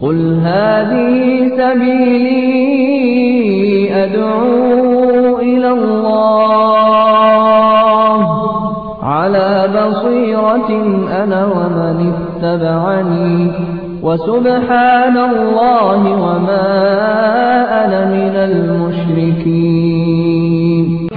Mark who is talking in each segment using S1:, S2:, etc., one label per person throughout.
S1: قل هذه سبيلي أدعو إلى الله على بصيرة أنا ومن اتبعني وسبحان الله وما أنا من المشركين.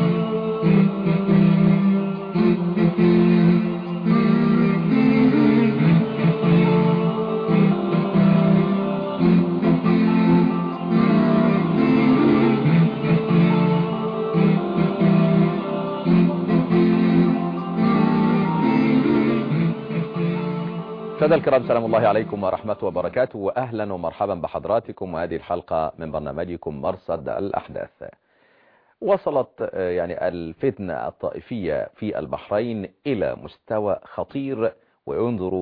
S2: سادة الكرام، سلام الله عليكم ورحمة وبركاته، وأهلا ومرحبا بحضراتكم وهذه الحلقة من برنامجكم مرصد الأحداث. وصلت الفتنة الطائفية في البحرين إلى مستوى خطير وينظر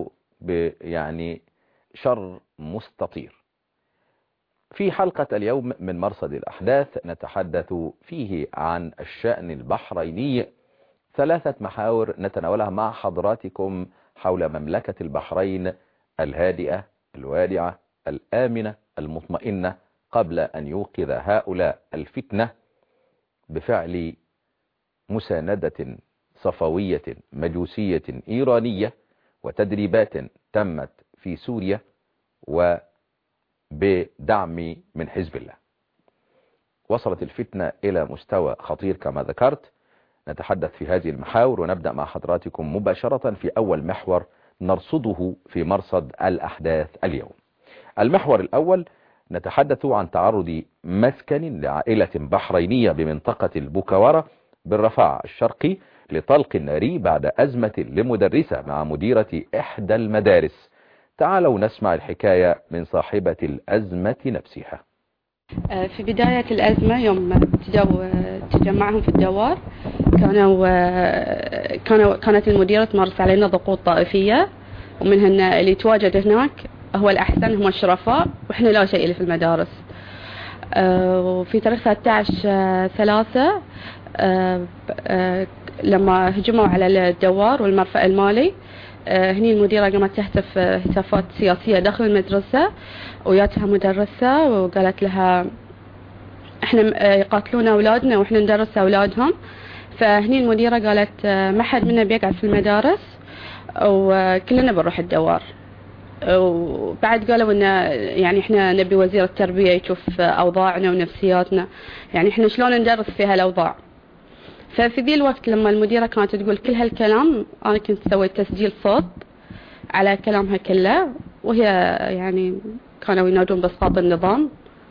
S2: شر مستطير. في حلقة اليوم من مرصد الأحداث نتحدث فيه عن الشأن البحريني، 3 محاور نتناولها مع حضراتكم حول مملكة البحرين الهادئة الوادعة الآمنة المطمئنة، قبل أن يوقظ هؤلاء الفتنة بفعل مساندة صفوية مجوسية إيرانية وتدريبات تمت في سوريا وبدعم من حزب الله. وصلت الفتنة إلى مستوى خطير كما ذكرت. نتحدث في هذه المحاور ونبدأ مع حضراتكم مباشرة في أول محور نرصده في مرصد الأحداث اليوم. المحور الأول نتحدث عن تعرض مسكن لعائلة بحرينية بمنطقة البوكورة بالرفاع الشرقي لطلق ناري بعد أزمة لمدرسة مع مديرة إحدى المدارس. تعالوا نسمع الحكاية من صاحبة الأزمة نفسها.
S3: في بداية الأزمة يوم تجمعهم في الدوار كانت المديرة تمارس علينا ضغوط طائفية، ومنهن اللي يتواجد هناك هو الأحسن هم الشرفاء وإحنا لا شيء اللي في المدارس. وفي تاريخ 13/3 لما هجموا على الدوار والمرفأ المالي، هني المديرة قامت تهتف هتافات سياسية داخل المدرسة، وياتها مدرسة وقالت لها احنا يقاتلون أولادنا واحنا ندرس أولادهم. فهني المديرة قالت ما حد منا بيقعد في المدارس وكلنا بنروح الدوار. وبعد قالوا ان احنا نبي وزير التربية يشوف أوضاعنا ونفسياتنا، احنا شلون ندرس في هالأوضاع. ففي ذي الوقت لما المديرة كانت تقول كل هالكلام أنا كنت سويت تسجيل صوت على كلامها كله، وهي كانوا ينادون بإسقاط النظام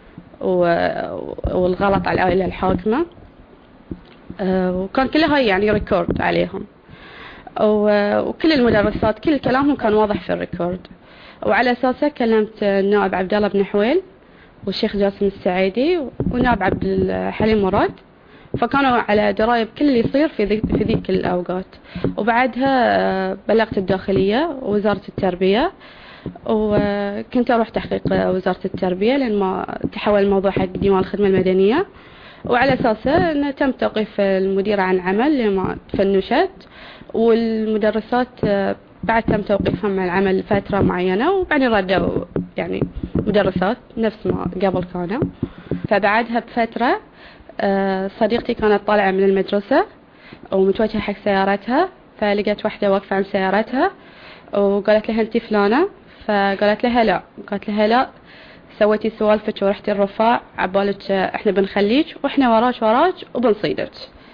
S3: والغلط على العائلة الحاكمة، وكان كلها ريكورد عليهم، وكل المدرسات كل كلامهم كان واضح في الريكورد. وعلى أساسه كلمت النائب عبد الله بن حويل والشيخ جاسم السعيدي والنائب عبد الحليم مراد، فكانوا على دراية بكل اللي يصير في ذيك الأوقات. وبعدها بلغت الداخلية ووزارة التربية، وكنت أروح تحقيق وزارة التربية لأن ما تحول الموضوع حق ديوان الخدمة المدنية، وعلى أساسه أنه تم توقيف المديرة عن عمل لما تفنشت، والمدرسات بعد تم توقيفهم من العمل فترة معينة، وبعدين ردوا مدرسات نفس ما قبل كانوا. فبعدها بفترة صديقتي كانت طالعة من المدرسة ومتوجهة حق سيارتها، فلقيت واحدة واقفة عن سيارتها وقالت لها أنت فلانة؟ فقالت لها لا. قالت لها لا، سويتي سوالفك ورحتي الرفاع عبالك احنا بنخليك واحنا وراك وبنصيدك.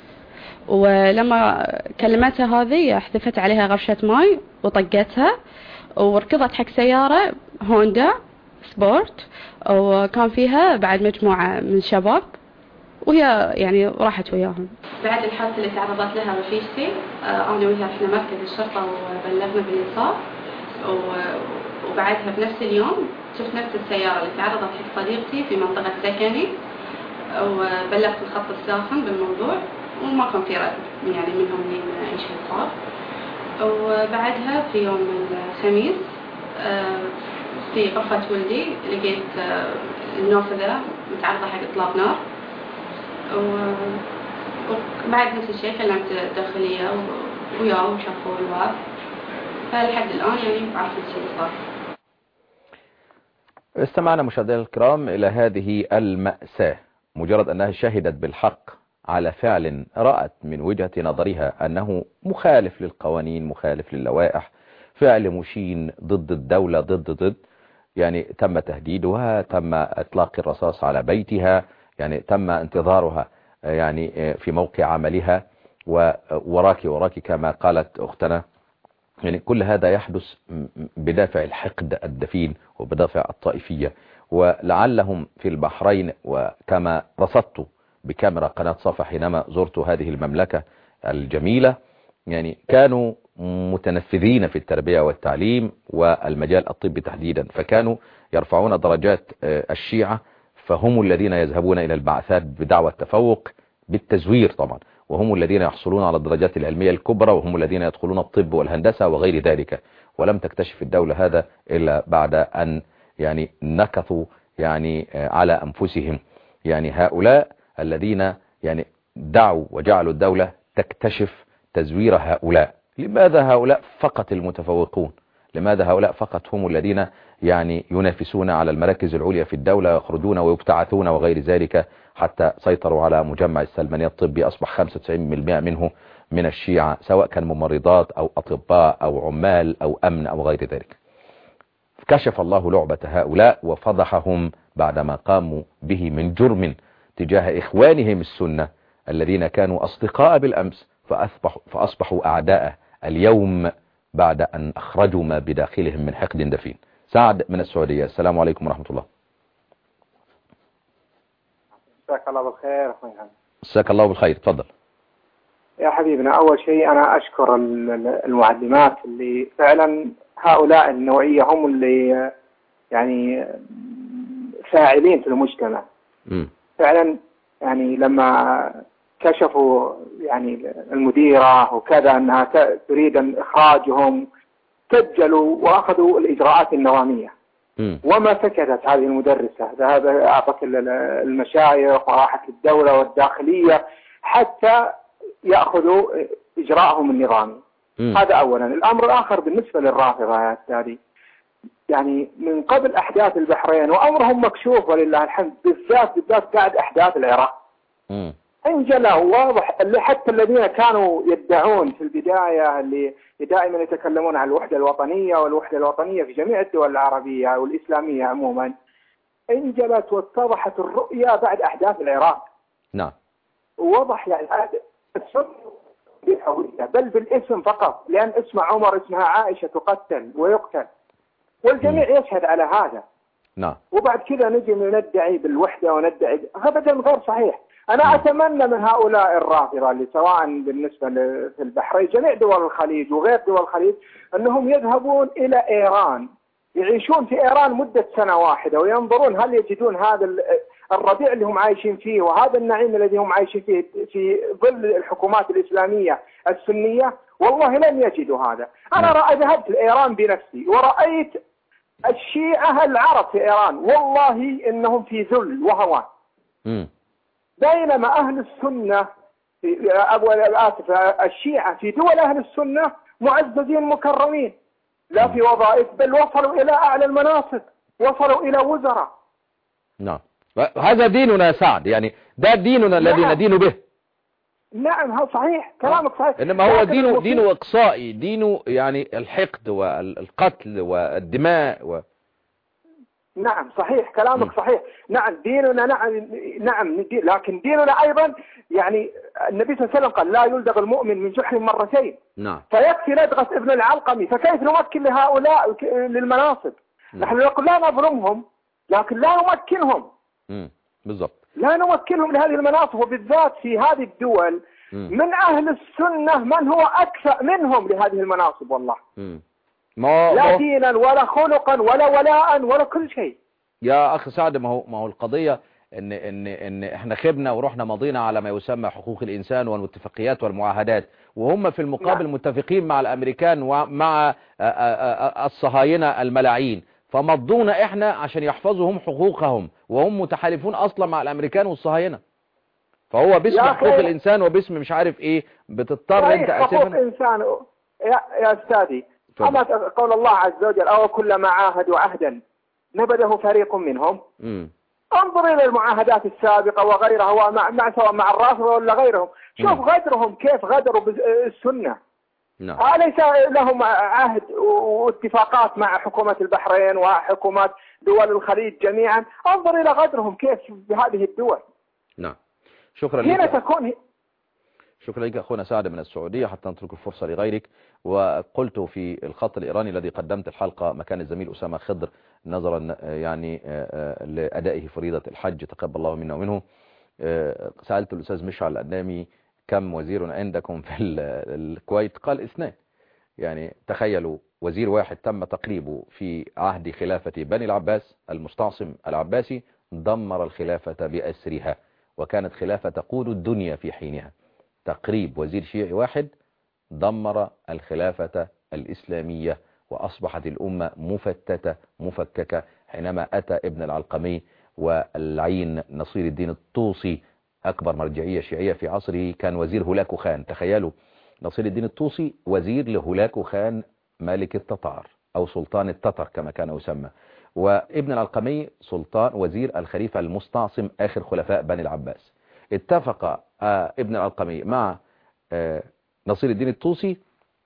S3: ولما كلمتها هذه حذفت عليها غرشة ماي وطقتها، وركضت حق سيارة هوندا سبورت وكان فيها بعد مجموعة من الشباب، وهي راحت وياهم. بعد الحادثة اللي تعرضت لها رفيقتي أنا وياها رحنا مركز الشرطة وبلغنا بالإصابة، وبعدها بنفس اليوم شفت نفس السيارة اللي تعرضت حق صديقتي في منطقة سكني، وبلغت الخط الساخن بالموضوع وما كان في رد منهم لين أي شيء صار. وبعدها في يوم الخميس في غرفة ولدي لقيت النافذة متعرضة حق إطلاق نار، وبعد نفس الشيء كلمت الداخلية وياهم شافوا الواب، فلحد الآن عرفت الشيء صار.
S2: استمعنا مشاهدينا الكرام إلى هذه المأساة، مجرد أنها شهدت بالحق على فعل رأت من وجهة نظرها أنه مخالف للقوانين، مخالف للوائح، فعل مشين ضد الدولة، ضد يعني تم تهديدها، تم إطلاق الرصاص على بيتها، يعني تم انتظارها يعني في موقع عملها، وراكي كما قالت أختنا. يعني كل هذا يحدث بدافع الحقد الدفين وبدافع الطائفية. ولعلهم في البحرين، وكما رصدت بكاميرا قناة صفا حينما زرت هذه المملكة الجميلة، يعني كانوا متنفذين في التربية والتعليم والمجال الطبي تحديدا، فكانوا يرفعون درجات الشيعة، فهم الذين يذهبون إلى البعثات بدعوى التفوق بالتزوير طبعا، وهم الذين يحصلون على الدرجات العلمية الكبرى، وهم الذين يدخلون الطب والهندسة وغير ذلك. ولم تكتشف الدولة هذا إلا بعد أن يعني نكثوا يعني على أنفسهم. يعني هؤلاء الذين يعني دعوا وجعلوا الدولة تكتشف تزوير هؤلاء. لماذا هؤلاء فقط المتفوقون؟ لماذا هؤلاء فقط هم الذين يعني ينافسون على المراكز العليا في الدولة، يخرجون ويبتعثون وغير ذلك، حتى سيطروا على مجمع السلمانية الطبي، أصبح 95% منه من الشيعة، سواء كان ممرضات أو أطباء أو عمال أو أمن أو غير ذلك. كشف الله لعبة هؤلاء وفضحهم بعدما قاموا به من جرم تجاه إخوانهم السنة الذين كانوا أصدقاء بالأمس، فأصبحوا أعداء اليوم بعد أن أخرجوا ما بداخلهم من حقد دفين. سعد من السعودية، السلام عليكم ورحمة الله.
S4: مساك الله بالخير أخوي.
S2: مساك الله بالخير، تفضل
S4: يا حبيبنا. أول شيء أنا أشكر المعلمات اللي فعلا هؤلاء النوعية هم اللي يعني فاعلين في المجتمع. فعلا يعني لما كشفوا يعني المديرة وكذا أنها تريد أن إخراجهم، سجلوا وأخذوا الإجراءات النظامية. وما سكتت هذه المدرسة، ذهب أعطت المشايخ وراحت الدولة والداخلية حتى يأخذوا إجراءهم النظامي. هذا أولا. الأمر الآخر بالنسبة للرافضة يا أستاذي، يعني من قبل أحداث البحرين وأمرهم مكشوف ولله الحمد، بالذات بعد أحداث العراق انجلى واضح. اللي حتى الذين كانوا يدعون في البداية، اللي دائما يتكلمون عن الوحدة الوطنية والوحدة الوطنية في جميع الدول العربية والإسلامية عموما، انجلت واتضحت الرؤية بعد أحداث العراق.
S2: نعم.
S4: ووضح يعني السنة بالهوية بل بالاسم فقط، لأن اسم عمر اسمها عائشة تقتل ويقتل، والجميع يشهد على هذا.
S2: نعم.
S4: وبعد كذا نجي ندعي بالوحدة وندعي أبدا غير صحيح. أنا أتمنى من هؤلاء الرافضة اللي سواء بالنسبة في البحرين جميع دول الخليج وغير دول الخليج أنهم يذهبون إلى إيران، يعيشون في إيران مدة سنة واحدة وينظرون هل يجدون هذا الربيع اللي هم عايشين فيه وهذا النعيم الذي هم عايشين فيه في ظل الحكومات الإسلامية السنية. والله لن يجدوا هذا. أنا ذهبت لإيران بنفسي ورأيت الشيعة العرب في إيران، والله إنهم في ذل وهوان. بينما أهل السنة الشيعة في دول أهل السنة معززين مكرمين، لا في وظائف بل وصلوا إلى أعلى المناصب، وصلوا إلى وزراء.
S2: نعم. هذا ديننا يا سعد، يعني ده ديننا الذي ندين به.
S4: نعم صحيح، كلامك صحيح.
S2: إنما هو دينه إقصائي، دينه يعني الحقد والقتل والدماء
S4: نعم صحيح، كلامك صحيح. نعم ديننا، نعم لكن ديننا أيضا يعني النبي صلى الله عليه وسلم قال لا يلدغ المؤمن من جحر مرتين.
S2: نعم.
S4: فيكفي لدغة ابن العلقمي، فكيف نمكن لهؤلاء للمناصب؟ نحن نقول لا نظلمهم لكن لا نمكنهم.
S2: بالضبط.
S4: لا نمكنهم لهذه المناصب، وبالذات في هذه الدول من أهل السنة من هو أكثر منهم لهذه المناصب. والله لا دينا ولا خلقا ولا ولاء ولا كل شيء.
S2: يا أخي سعد، ما هو القضية إن إحنا خبنا ورحنا مضينا على ما يسمى حقوق الإنسان والاتفاقيات والمعاهدات، وهم في المقابل متفقين مع الأمريكان ومع الصهاينة الملاعين، فمضونا إحنا عشان يحفظوا هم حقوقهم، وهم متحالفون أصلا مع الأمريكان والصهاينة. فهو باسم حقوق الإنسان وباسم مش عارف إيه بتضطر أنت
S4: حقوق الإنسان يا أستاذي. أما قول الله عز وجل أو كلما عاهدوا عهدا نبذه فريق منهم. انظر إلى المعاهدات السابقة وغيرها سواء مع الرافضة ولا غيرهم، شوف غدرهم كيف غدروا بالسنة. أليس لهم عهد واتفاقات مع حكومة البحرين وحكومات دول الخليج جميعا؟ انظر إلى غدرهم كيف بهذه الدول.
S2: نعم. شكرا
S4: هنا
S2: لك.
S4: تكون
S2: شكرا لك أخونا سعد من السعودية. حتى نترك الفرصة لغيرك. وقلت في الخط الإيراني الذي قدمت الحلقة مكان الزميل أسامة خضر نظرا يعني لأدائه فريضة الحج تقبل الله منا ومنه، سألت الأستاذ مشعل الأنامي كم وزير عندكم في الكويت؟ قال 2. يعني تخيلوا وزير واحد تم تقريبه في عهد خلافة بني العباس، المستعصم العباسي دمر الخلافة بأسرها، وكانت خلافة تقود الدنيا في حينها. تقريب وزير شيعي واحد دمر الخلافة الإسلامية، وأصبحت الأمة مفتتة مفككة. حينما أتى ابن العلقمي والعين نصير الدين الطوسي أكبر مرجعية شيعية في عصره كان وزير هولاكو خان. تخيلوا نصير الدين الطوسي وزير لهولاكو خان ملك التتار أو سلطان التتر كما كان يسمى، وابن العلقمي سلطان وزير الخليفة المستعصم آخر خلفاء بني العباس. اتفق ابن العلقمي مع نصير الدين الطوسي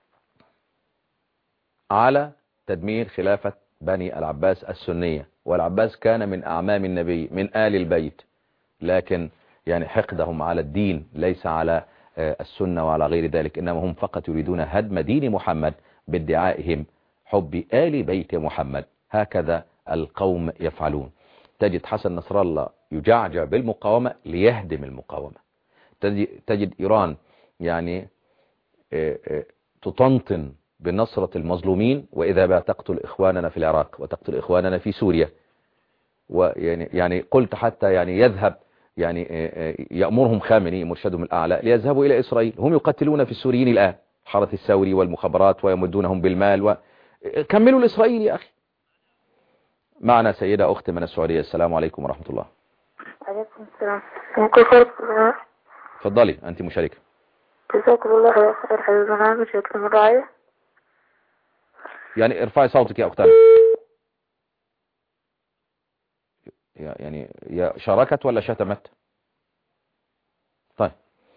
S2: على تدمير خلافة بني العباس السنية، والعباس كان من أعمام النبي من آل البيت، لكن يعني حقدهم على الدين ليس على السنة وعلى غير ذلك، إنما هم فقط يريدون هدم دين محمد بادعائهم حب آل بيت محمد. هكذا القوم يفعلون. تجد حسن نصر الله يجعجع بالمقاومة ليهدم المقاومة. تجد إيران يعني تطنطن بنصرة المظلومين، وإذا بقى تقتل إخواننا في العراق وتقتل إخواننا في سوريا. ويعني قلت حتى يعني يذهب يعني يأمرهم خامنئي مرشدهم الأعلى ليذهبوا إلى إسرائيل، هم يقتلون في السوريين الآن حرس الثوري والمخابرات ويمدونهم بالمال كملوا لإسرائيل يا أخي. معنا سيدة أخت من السعودية. السلام عليكم ورحمة الله.
S5: عليكم السلام.
S2: تفضلي أنت مشاركة.
S5: جزاكم الله خير حبيب البرنامج يكرم الرعاية.
S2: يعني ارفعي صوتك يا أختنا. يعني يا شاركت ولا شتمت؟ طيب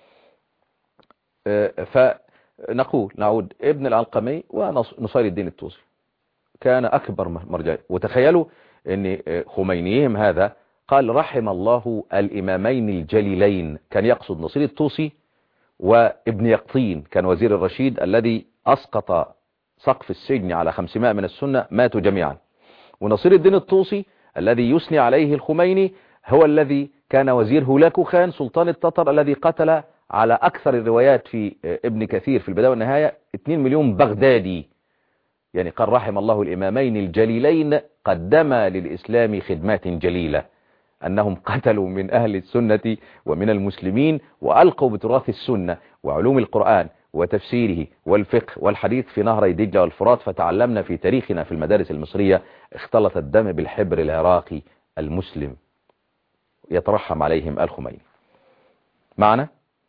S2: فنقول نعود ابن العلقمي ونصير الدين الطوسي كان أكبر مرجع. وتخيلوا أن خمينيهم هذا قال رحم الله الإمامين الجليلين، كان يقصد نصير الطوسي وابن يقطين كان وزير الرشيد الذي أسقط سقف السجن على 500 من السنة ماتوا جميعا. ونصير الدين الطوسي الذي يثني عليه الخميني هو الذي كان وزير هولاكو خان سلطان التتر الذي قتل على أكثر الروايات في ابن كثير في البداية والنهاية 2 مليون بغدادي. يعني قال رحم الله الإمامين الجليلين قدما للإسلام خدمات جليلة، أنهم قتلوا من أهل السنة ومن المسلمين وألقوا بتراث السنة وعلوم القرآن وتفسيره والفقه والحديث في نهري دجلة والفرات. فتعلمنا في تاريخنا في المدارس المصرية اختلط الدم بالحبر العراقي المسلم يترحم عليهم الخميني. معنا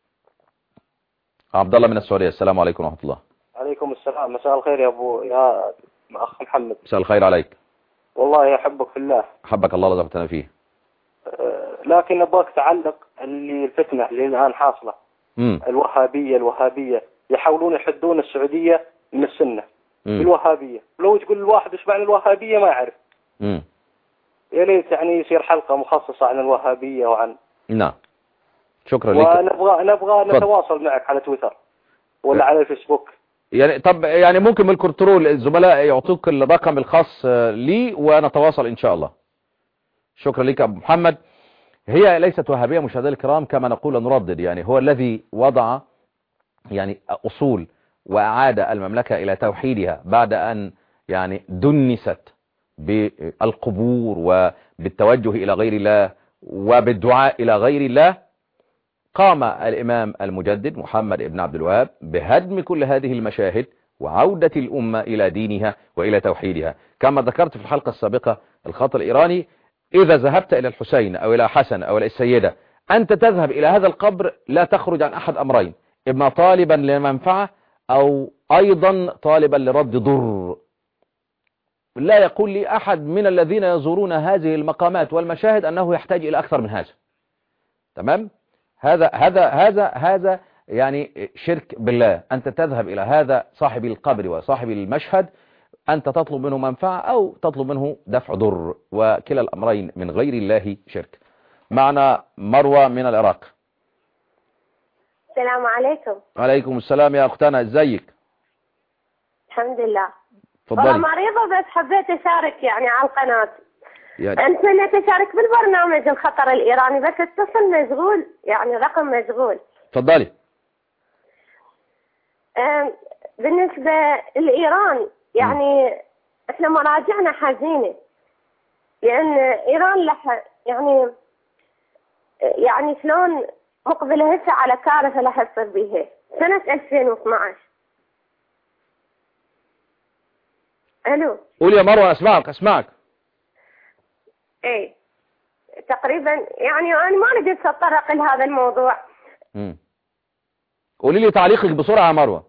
S2: عبد الله من السعودية. السلام عليكم ورحمة الله.
S6: عليكم السلام. مساء الخير يا أخ محمد.
S2: مساء الخير عليك.
S6: والله أحبك في الله.
S2: حبك الله رزقتنا فيه.
S6: لكن أبغاك تعلق الفتنة اللي الآن حاصلة. الوهابية يحاولون يحدون السعودية من السنة بالوهابية. لو تقول الواحد ايش معنى الوهابية ما يعرف. يا ليت يعني يصير حلقة مخصصة عن الوهابية وعن.
S2: نعم شكرا لك.
S6: ونبغى نتواصل معك على تويتر ولا على الفيسبوك.
S2: يعني طب يعني ممكن من الكنترول الزملاء يعطوك الرقم الخاص لي ونتواصل إن شاء الله. شكرا لك أبو محمد. هي ليست وهابية مشاهدينا الكرام كما نقول نردد، يعني هو الذي وضع يعني أصول وأعاد المملكة إلى توحيدها بعد أن يعني دنست بالقبور وبالتوجه إلى غير الله وبالدعاء إلى غير الله. قام الإمام المجدد محمد بن عبد الوهاب بهدم كل هذه المشاهد وعودة الأمة إلى دينها وإلى توحيدها. كما ذكرت في الحلقة السابقة الخط الإيراني إذا ذهبت إلى الحسين أو إلى حسن أو إلى السيدة أنت تذهب إلى هذا القبر لا تخرج عن أحد أمرين، إما طالبا لمنفعة أو أيضا طالبا لرد ضر. لا يقول لي أحد من الذين يزورون هذه المقامات والمشاهد أنه يحتاج إلى أكثر من هذا. تمام؟ هذا يعني شرك بالله. أنت تذهب إلى هذا صاحب القبر وصاحب المشهد، أنت تطلب منه منفعة أو تطلب منه دفع ضر، وكلا الأمرين من غير الله شرك. معنا مروة من العراق.
S7: السلام عليكم.
S2: عليكم السلام يا أختنا، ازيك؟
S7: الحمد لله.
S2: تفضلي.
S7: والله مريضة بس حبيت أشارك يعني على القناة.
S2: يعني
S7: أتمنى أشارك بالبرنامج الخطر الإيراني، بس اتصل مشغول، يعني رقم مشغول.
S2: تفضلي.
S7: بالنسبة لإيران يعني احنا مراجعنا حزينة، لأن إيران يعني شلون مقبلة هسه على كارثة راح تصير بيها سنة 2012. الو.
S2: قول يا مروة، اسمعك.
S7: ايه تقريبا يعني انا ما ردت اتطرق لهذا الموضوع.
S2: قولي لي تعليقك بسرعة يا مروة.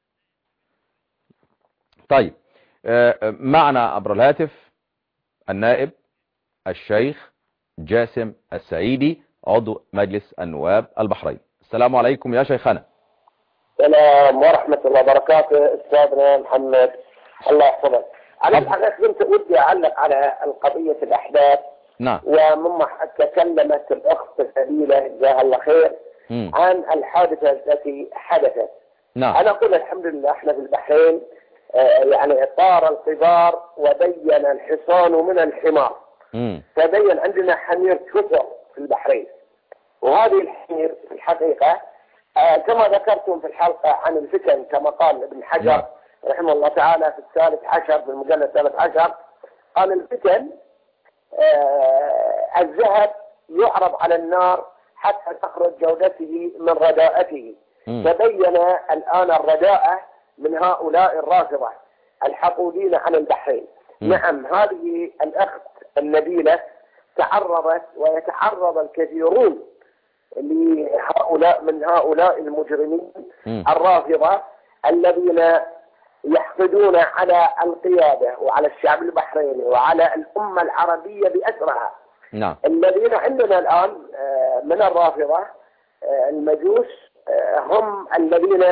S2: طيب، معنا عبر الهاتف النائب الشيخ جاسم السعيدي عضو مجلس النواب البحرين. السلام عليكم يا شيخنا.
S8: السلام ورحمة الله وبركاته. أستاذنا محمد الله يحفظك. على الحقيقة كنت ودي أعلق على القضية الأحداث.
S2: نعم.
S8: ومما تكلمت الأخت الفضيلة جزاها الله خير عن الحادثة التي حدثت.
S2: نعم.
S8: أنا أقول الحمد لله احنا في البحرين يعني طار القبار وبين الحصان من الحمار. تبين عندنا حمير كثر في البحرين، وهذه الحمير في الحقيقة كما ذكرتم في الحلقة عن الفتن كما قال ابن حجر رحمه الله تعالى في الثالث عشر في المجلد الثالث عشر، قال الفتن الذهب يعرض على النار حتى تخرج جودته من رداءته. تبين الآن الرداءة من هؤلاء الرافضة الحقودين عن البحرين. نعم، هذه الأخت النبيلة تعرضت ويتعرض الكثيرون لهؤلاء من هؤلاء المجرمين الرافضة الذين يحقدون على القيادة وعلى الشعب البحريني وعلى الأمة العربية بأسرها.
S2: نعم.
S8: الذين عندنا الآن من الرافضة المجوس هم الذين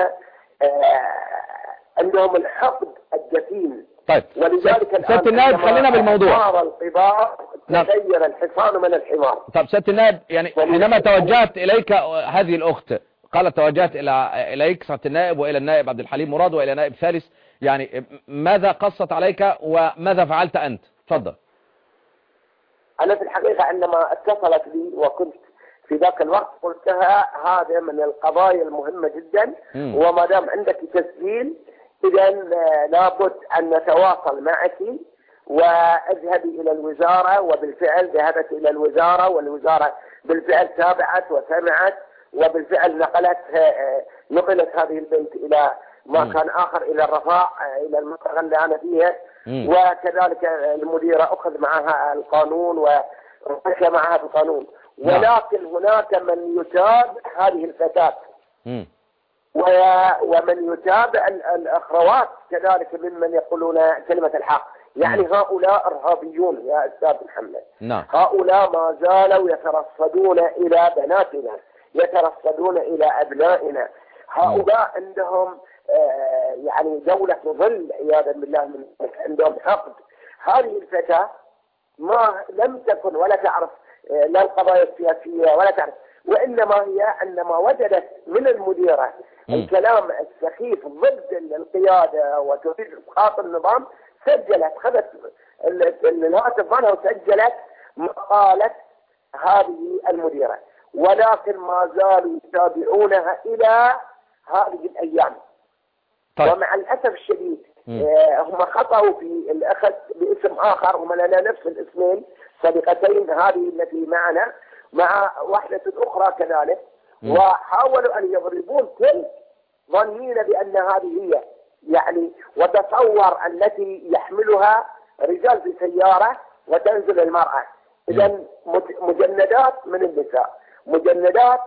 S8: عندهم الحقد الدفين.
S2: طيب،
S8: ولذلك
S2: سيادة النائب خلينا بالموضوع.
S8: طار القبار تغير الحصان من الحمار.
S2: طب سيادة النائب، يعني حينما توجهت إليك هذه الأخت قالت توجهت إليك سيادة النائب وإلى النائب عبد الحليم مراد وإلى نائب ثالث، يعني ماذا قصت عليك وماذا فعلت أنت؟ تفضل.
S8: أنا في الحقيقة عندما اتصلت لي وكنت في ذاك الوقت قلت لها هذا من القضايا المهمة جدا، وما دام عندك تسجيل إذا لابد أن نتواصل معك واذهبي إلى الوزارة. وبالفعل ذهبت إلى الوزارة، والوزارة بالفعل تابعت وسمعت، وبالفعل نقلت هذه البنت إلى مكان آخر إلى الرفاع إلى المنطقة اللي أنا فيها. وكذلك المديرة أخذ معها القانون ومشى معها بالقانون. ولكن هناك من يتابع هذه الفتاة ومن يتابع الأخروات كذلك ممن يقولون كلمة الحق. يعني هؤلاء إرهابيون يا أستاذ محمد. هؤلاء ما زالوا يترصدون إلى بناتنا، يترصدون إلى أبنائنا. هؤلاء عندهم يعني دولة ظل عياذا بالله، من عندهم حقد. هذه الفتاة ما لم تكن ولا تعرف لا القضايا السياسية ولا تعرف، وإنما هي عندما وجدت من المديرة الكلام السخيف ضد القيادة وتريد إسقاط النظام، سجلت، خذت الهاتف عنها وسجلت مقالة هذه المديرة. ولكن ما زالوا يتابعونها إلى هذه الأيام.
S2: طيب.
S8: ومع الأسف الشديد هم خطأوا في الأخذ باسم آخر، هم لنا نفس الاسمين صديقتين، هذه التي معنا مع واحدة أخرى كذلك، وحاولوا أن يضربون تلك ظنين بأن هذه هي، يعني وتصور التي يحملها رجال في سيارة وتنزل المرأة. إذن مجندات من النساء، مجندات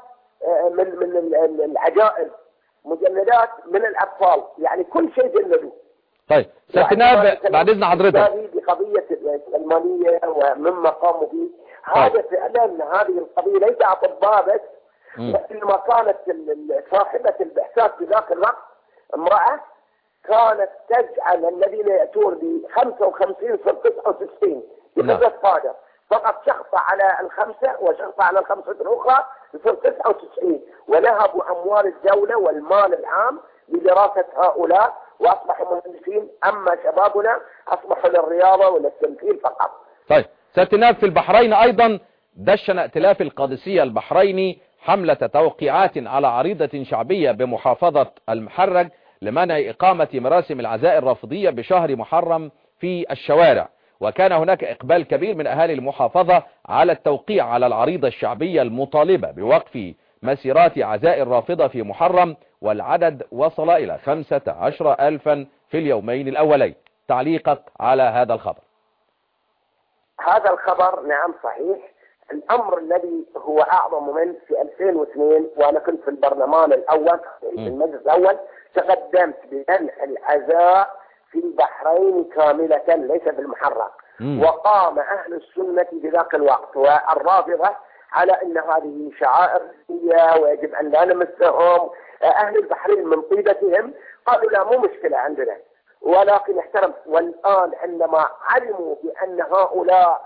S8: من العجائز، مجندات من الأطفال، يعني كل شيء جندوا.
S2: طيب سيادة بعد إذن حضرتك
S8: بقضية المالية ومما قاموا به هذا فعلا هذه القضية ليس أطباء بس، وإنما كانت صاحبة البحثات في ذاك الوقت امرأة كانت تجعل الذين يأتون ب 55 صار 99 بقدرة قادر، فقط شخص على الخمسة وشخص على الخمسة الأخرى يصير 99، ونهبوا أموال الدولة والمال العام لدراسة هؤلاء وأصبحوا مهندسين. أما شبابنا أصبحوا للرياضة وللتمثيل فقط.
S2: طيب سيادة النائب، في البحرين أيضا دشن ائتلاف القادسية البحريني حملة توقيعات على عريضة شعبية بمحافظة المحرج لمنع إقامة مراسم العزاء الرافضية بشهر محرم في الشوارع، وكان هناك إقبال كبير من أهالي المحافظة على التوقيع على العريضة الشعبية المطالبة بوقف مسيرات عزاء الرافضة في محرم، والعدد وصل إلى 15,000 في اليومين الأولين. تعليقك على هذا الخبر؟
S8: هذا الخبر نعم صحيح. الأمر الذي هو أعظم من في 2002 وأنا كنت في البرلمان الأول في المجلس الأول تقدمت بمنع العزاء في البحرين كاملة ليس في المحرم، وقام أهل السنة في ذاك الوقت والرافضة على أن هذه شعائر دينية ويجب أن لا نمسهم. أهل البحرين من طيبتهم قالوا لا مو مشكلة عندنا، ولكن احترم. والآن عندما علموا بأن هؤلاء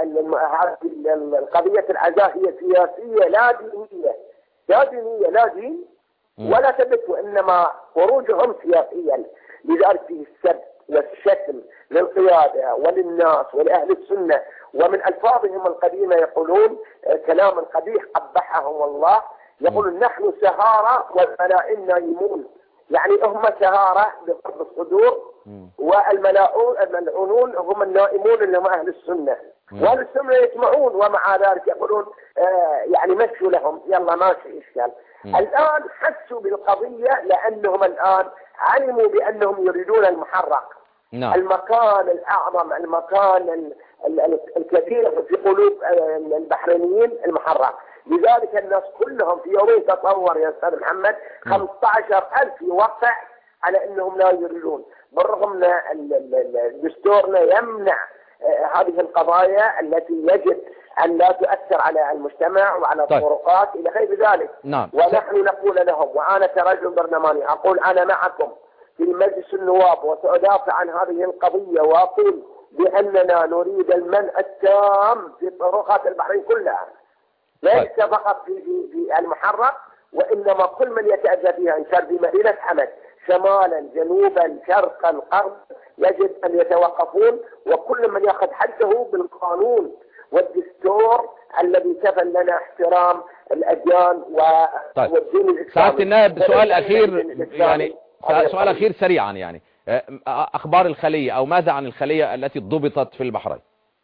S8: القضية العزاء هي سياسية لا دينية، لا دين ولا ثبت، وإنما خروجهم سياسيا، لذلك فيه السب والشتم للقيادة وللناس ولأهل السنة، ومن ألفاظهم القديمة يقولون كلام قبيح قبحهم الله، يقولون نحن سهارة والملائين نائمون، يعني هم سهارة بضرب الصدور، والملعونون هم النائمون اللي هم أهل السنة، وأهل السنة يسمعون ومع ذلك يقولون يعني مشوا لهم يلا ماشي إشكال. الآن حسوا بالقضية لأنهم الآن علموا بأنهم يريدون المحرق. المكان الأعظم، المكان الكثير في قلوب البحرينيين المحرق، لذلك الناس كلهم في يومين تصور يا أستاذ محمد 15,000 يوقع على أنهم لا يريدون، بالرغم أن دستورنا يمنع هذه القضايا التي يجب أن لا تؤثر على المجتمع وعلى الطرقات إلى غير ذلك. ونحن نقول لهم، وأنا كرجل برلماني أقول أنا معكم في مجلس النواب وسأدافع عن هذه القضية، وأقول بأننا نريد المنع التام في طرقات البحرين كلها، ليس فقط في المحرق، وإنما كل من يتأذى فيها، إن كان في مدينة حمد شمالا جنوبا شرقا غربا يجب أن يتوقفون، وكل من يأخذ حده بالقانون والدستور الذي كفل لنا احترام الأديان والدين الإسلامي.
S2: سعادة النائب سؤال أخير، يعني سؤال أخير سريعا، يعني أخبار الخلية أو ماذا عن الخلية التي ضبطت في البحرين؟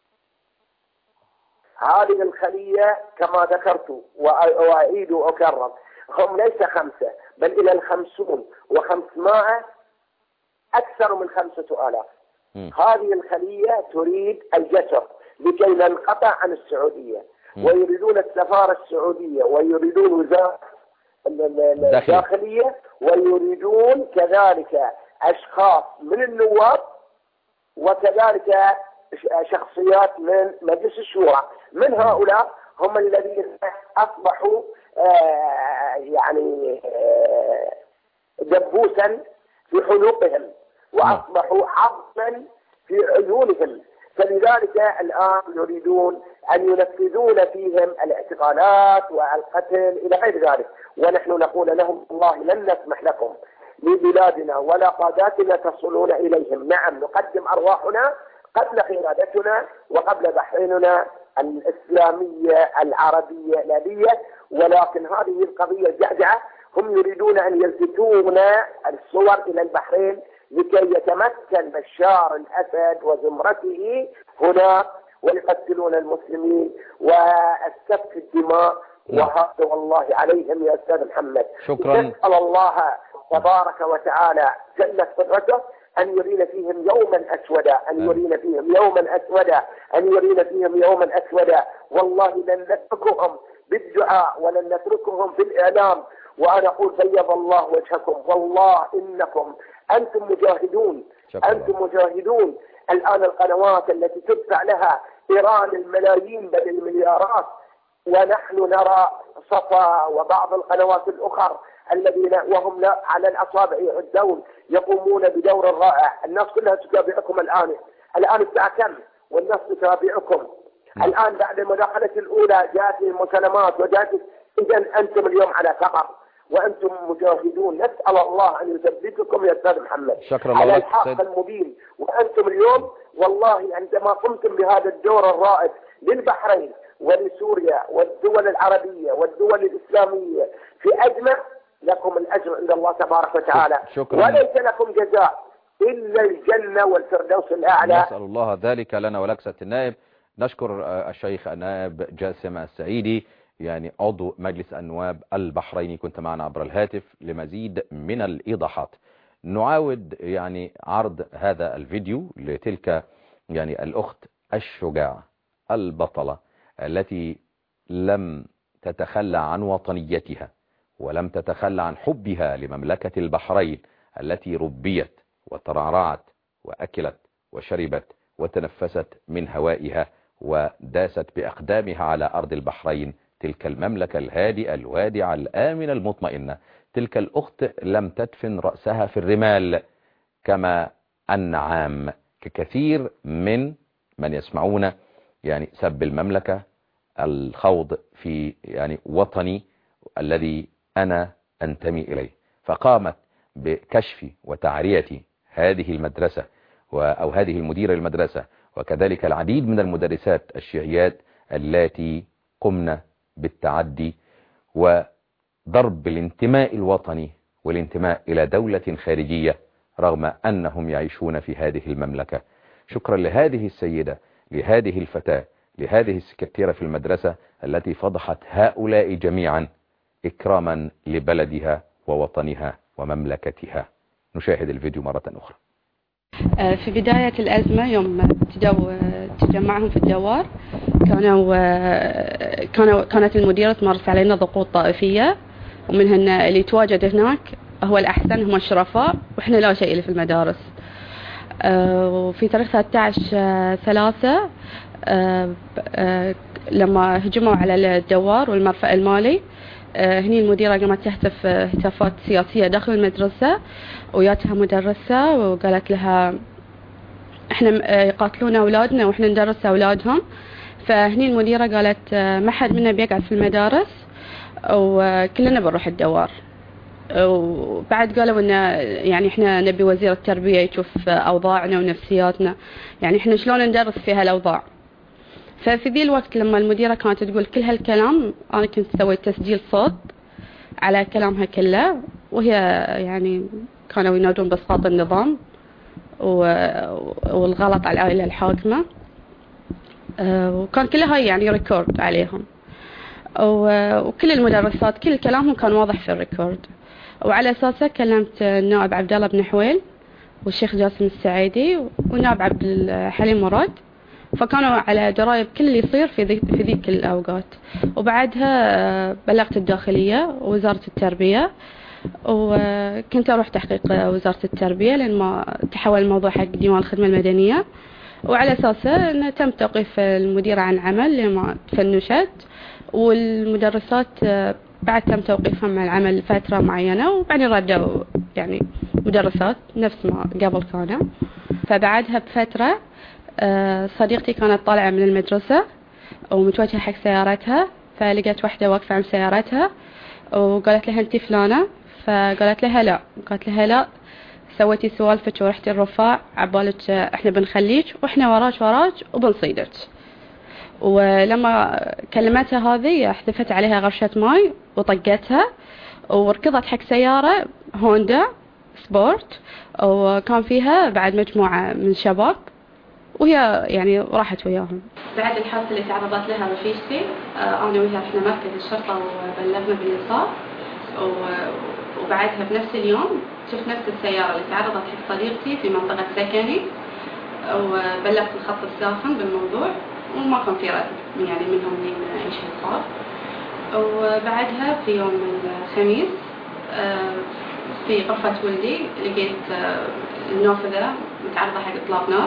S8: هذه الخلية كما ذكرت وأعيد وأكرر هم ليس 5 بل إلى 50 و500 أكثر من 5,000. هذه الخلية تريد الجسر لكي ننقطع عن السعودية، ويريدون السفارة السعودية، ويريدون وزارة الداخلية، ويريدون كذلك أشخاص من النواب، وكذلك شخصيات من مجلس الشورى. من هؤلاء هم الذين أصبحوا يعني دبوسا في حلوقهم، وأصبحوا عظما في عيونهم، فلذلك الآن يريدون أن ينفذون فيهم الاعتقالات والقتل إلى غير ذلك. ونحن نقول لهم والله لن نسمح لكم لبلادنا ولا قاداتنا تصلون إليهم. نعم نقدم أرواحنا قبل قيادتنا وقبل بحريننا الإسلامية العربية الأبية، ولكن هذه القضية الجعجعة هم يريدون أن يلفتون الصور إلى البحرين لكي يتمكن بشار الأسد وزمرته هناك ويقتلون المسلمين والسفك الدماء، وهذا والله عليهم يا أستاذ محمد.
S2: شكرا.
S8: نسأل الله تبارك وتعالى جلت قدرته أن يرينا فيهم يوما أسودا، أن يرينا فيهم يوما أسودا، أن يرينا فيهم يوما أسودا. والله لن نتركهم بالدعاء ولن نتركهم في الإعلام. وأنا أقول بيض الله وجهكم، والله إنكم أنتم مجاهدون أنتم مجاهدون. الآن القنوات التي تدفع لها إيران الملايين بل المليارات، ونحن نرى صفا وبعض القنوات الأخرى الذين وهم على الأصابع يعدون يقومون بدور رائع. الناس كلها تتابعكم الآن الساعة كم والناس تتابعكم. الآن بعد المداخلة الأولى جاءت المكالمات وجاءت. إذا أنتم اليوم على ثغر وأنتم مجاهدون. نسأل الله أن يثبتكم يا أستاذ محمد على الحق المبين. وأنتم اليوم والله عندما قمتم بهذا الدور الرائد للبحرين ولسوريا والدول العربية والدول الإسلامية في أجمع، لكم الأجر عند الله تبارك وتعالى. وليس لكم جزاء إلا الجنة والفردوس الأعلى.
S2: نسأل الله ذلك لنا ولك سيادة النائب. نشكر الشيخ النائب جاسم السعيدي يعني عضو مجلس النواب البحريني، كنت معنا عبر الهاتف لمزيد من الإيضاحات. نعاود يعني عرض هذا الفيديو لتلك يعني الأخت الشجاعة البطلة التي لم تتخلى عن وطنيتها ولم تتخلى عن حبها لمملكة البحرين التي ربيت وترعرعت وأكلت وشربت وتنفست من هوائها وداست بأقدامها على أرض البحرين، تلك المملكة الهادئة الوادعة الآمنة المطمئنة. تلك الأخت لم تدفن رأسها في الرمال كما أن عام ككثير من يسمعون يعني سب المملكة، الخوض في يعني وطني الذي أنا أنتمي إليه. فقامت بكشف وتعرية هذه المدرسة أو هذه المديرة للمدرسة وكذلك العديد من المدرسات الشيعيات التي قمن بالتعدي وضرب الانتماء الوطني والانتماء إلى دولة خارجية رغم أنهم يعيشون في هذه المملكة. شكرا لهذه السيدة، لهذه الفتاة، لهذه السكرتيرة في المدرسة التي فضحت هؤلاء جميعا إكراما لبلدها ووطنها ومملكتها. نشاهد الفيديو مرة أخرى.
S3: في بداية الأزمة يوم تجمعهم في الدوار كانت المديرة تمارس علينا ضغوط طائفية، ومنهن اللي يتواجد هناك هو الأحسن هم الشرفاء وإحنا لا شيء اللي في المدارس. وفي تاريخ 13/3 لما هجموا على الدوار والمرفأ المالي، هني المديرة قامت تهتف هتافات سياسية داخل المدرسة، وياتها مدرسة وقالت لها احنا يقاتلون اولادنا واحنا ندرس اولادهم. فهني المديرة قالت ما حد منا بيقعد في المدارس وكلنا بنروح الدوار. وبعد قالوا ان يعني احنا نبي وزير التربية يشوف اوضاعنا ونفسياتنا، يعني احنا شلون ندرس في هالاوضاع. ففي ذي الوقت لما المديرة كانت تقول كل هالكلام انا كنت سويت تسجيل صوت على كلامها كله، وهي يعني كانوا ينادون باسقاط النظام والغلط على العائلة الحاكمة، وكان كلها يعني ريكورد عليهم، وكل المدرسات كل كلامهم كان واضح في الريكورد. وعلى اساسه كلمت النائب عبد الله بن حويل والشيخ جاسم السعيدي والنائب عبد الحليم مراد، فكانوا على درايه بكل اللي يصير في ذيك الاوقات. وبعدها بلغت الداخليه ووزاره التربيه، وكنت اروح تحقيق وزاره التربيه لان ما تحول الموضوع حق ديوان الخدمه المدنيه، وعلى اساسه انه تم توقيف المديره عن عمل لما تفنشت، والمدرسات بعد تم توقيفهم عن العمل لفتره معينه، وبعدين رجعوا يعني مدرسات نفس ما قبل كانوا. فبعدها بفتره صديقتي كانت طالعه من المدرسه ومتوجهه حق سيارتها، فلقيت واحده واقفه عند سيارتها وقالت لها انت فلانه؟ فقالت لها لا. قالت لها لا سويتي سوالفك ورحتي الرفاع عبالك احنا بنخليك واحنا وراك وبنصيدك. ولما كلمتها هذه احتفت عليها غرشة ماي وطقتها وركضت حق سيارة هوندا سبورت، وكان فيها بعد مجموعة من شباب وهي يعني راحت وياهم. بعد الحادثة اللي تعرضت لها رفيقتي أنا وياها رحنا مركز الشرطة وبلغنا بالإصابة، وبعدها بنفس اليوم شفت نفس السيارة اللي تعرضت حق صديقتي في منطقة سكني، وبلغت الخط الساخن بالموضوع وما كان في رد يعني منهم من أي شيء صار. وبعدها في يوم الخميس في غرفة ولدي لقيت النافذة متعرضة حق إطلاق نار،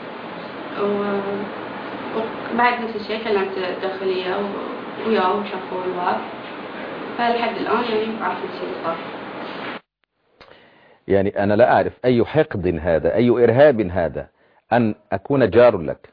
S3: وبعد نفس الشيء كلمت الداخلية وياه وشافوا الباب، فلحد الآن يعني عرفت الشيء اللي صار.
S2: يعني أنا لا أعرف أي حقد هذا، أي إرهاب هذا، أن أكون جار لك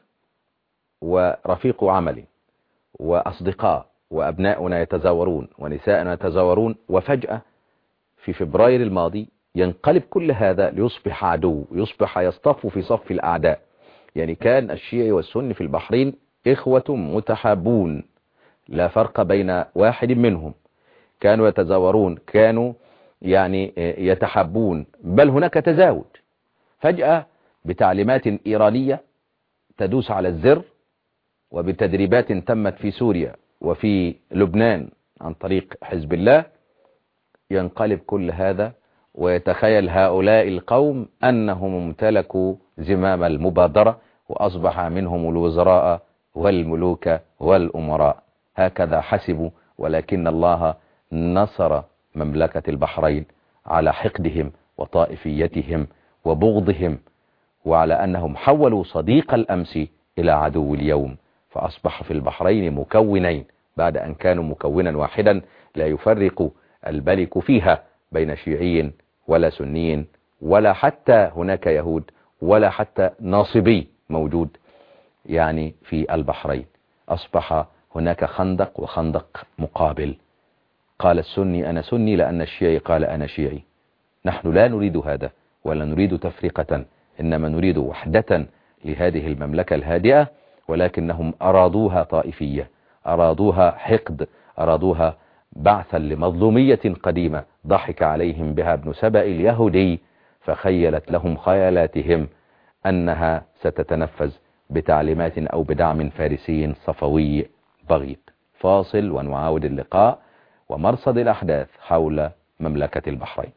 S2: ورفيق عملي وأصدقاء وأبناؤنا يتزاورون ونساءنا يتزاورون، وفجأة في فبراير الماضي ينقلب كل هذا ليصبح عدو، يصبح يصطف في صف الأعداء. يعني كان الشيعي والسني في البحرين إخوة متحابون، لا فرق بين واحد منهم، كانوا يتزاورون، كانوا يعني يتحابون، بل هناك تزاوج. فجأة بتعليمات إيرانية تدوس على الزر، وبتدريبات تمت في سوريا وفي لبنان عن طريق حزب الله، ينقلب كل هذا، ويتخيل هؤلاء القوم أنهم امتلكوا زمام المبادرة، وأصبح منهم الوزراء والملوك والأمراء. هكذا حسبوا، ولكن الله نصر مملكة البحرين على حقدهم وطائفيتهم وبغضهم، وعلى أنهم حولوا صديق الأمس إلى عدو اليوم، فأصبح في البحرين مكونين بعد أن كانوا مكونا واحدا لا يفرق الملك فيها بين شيعي ولا سني ولا حتى هناك يهود ولا حتى ناصبي موجود يعني في البحرين. أصبح هناك خندق وخندق مقابل، قال السني أنا سني لأن الشيعي قال أنا شيعي. نحن لا نريد هذا ولا نريد تفرقة، إنما نريد وحدة لهذه المملكة الهادئة، ولكنهم أرادوها طائفية، أرادوها حقد، أرادوها بعثا لمظلومية قديمة ضحك عليهم بها ابن سبأ اليهودي، فخيلت لهم خيالاتهم أنها ستتنفذ بتعليمات أو بدعم فارسي صفوي بغيض. فاصل ونعاود اللقاء ومرصد الأحداث حول مملكة البحرين.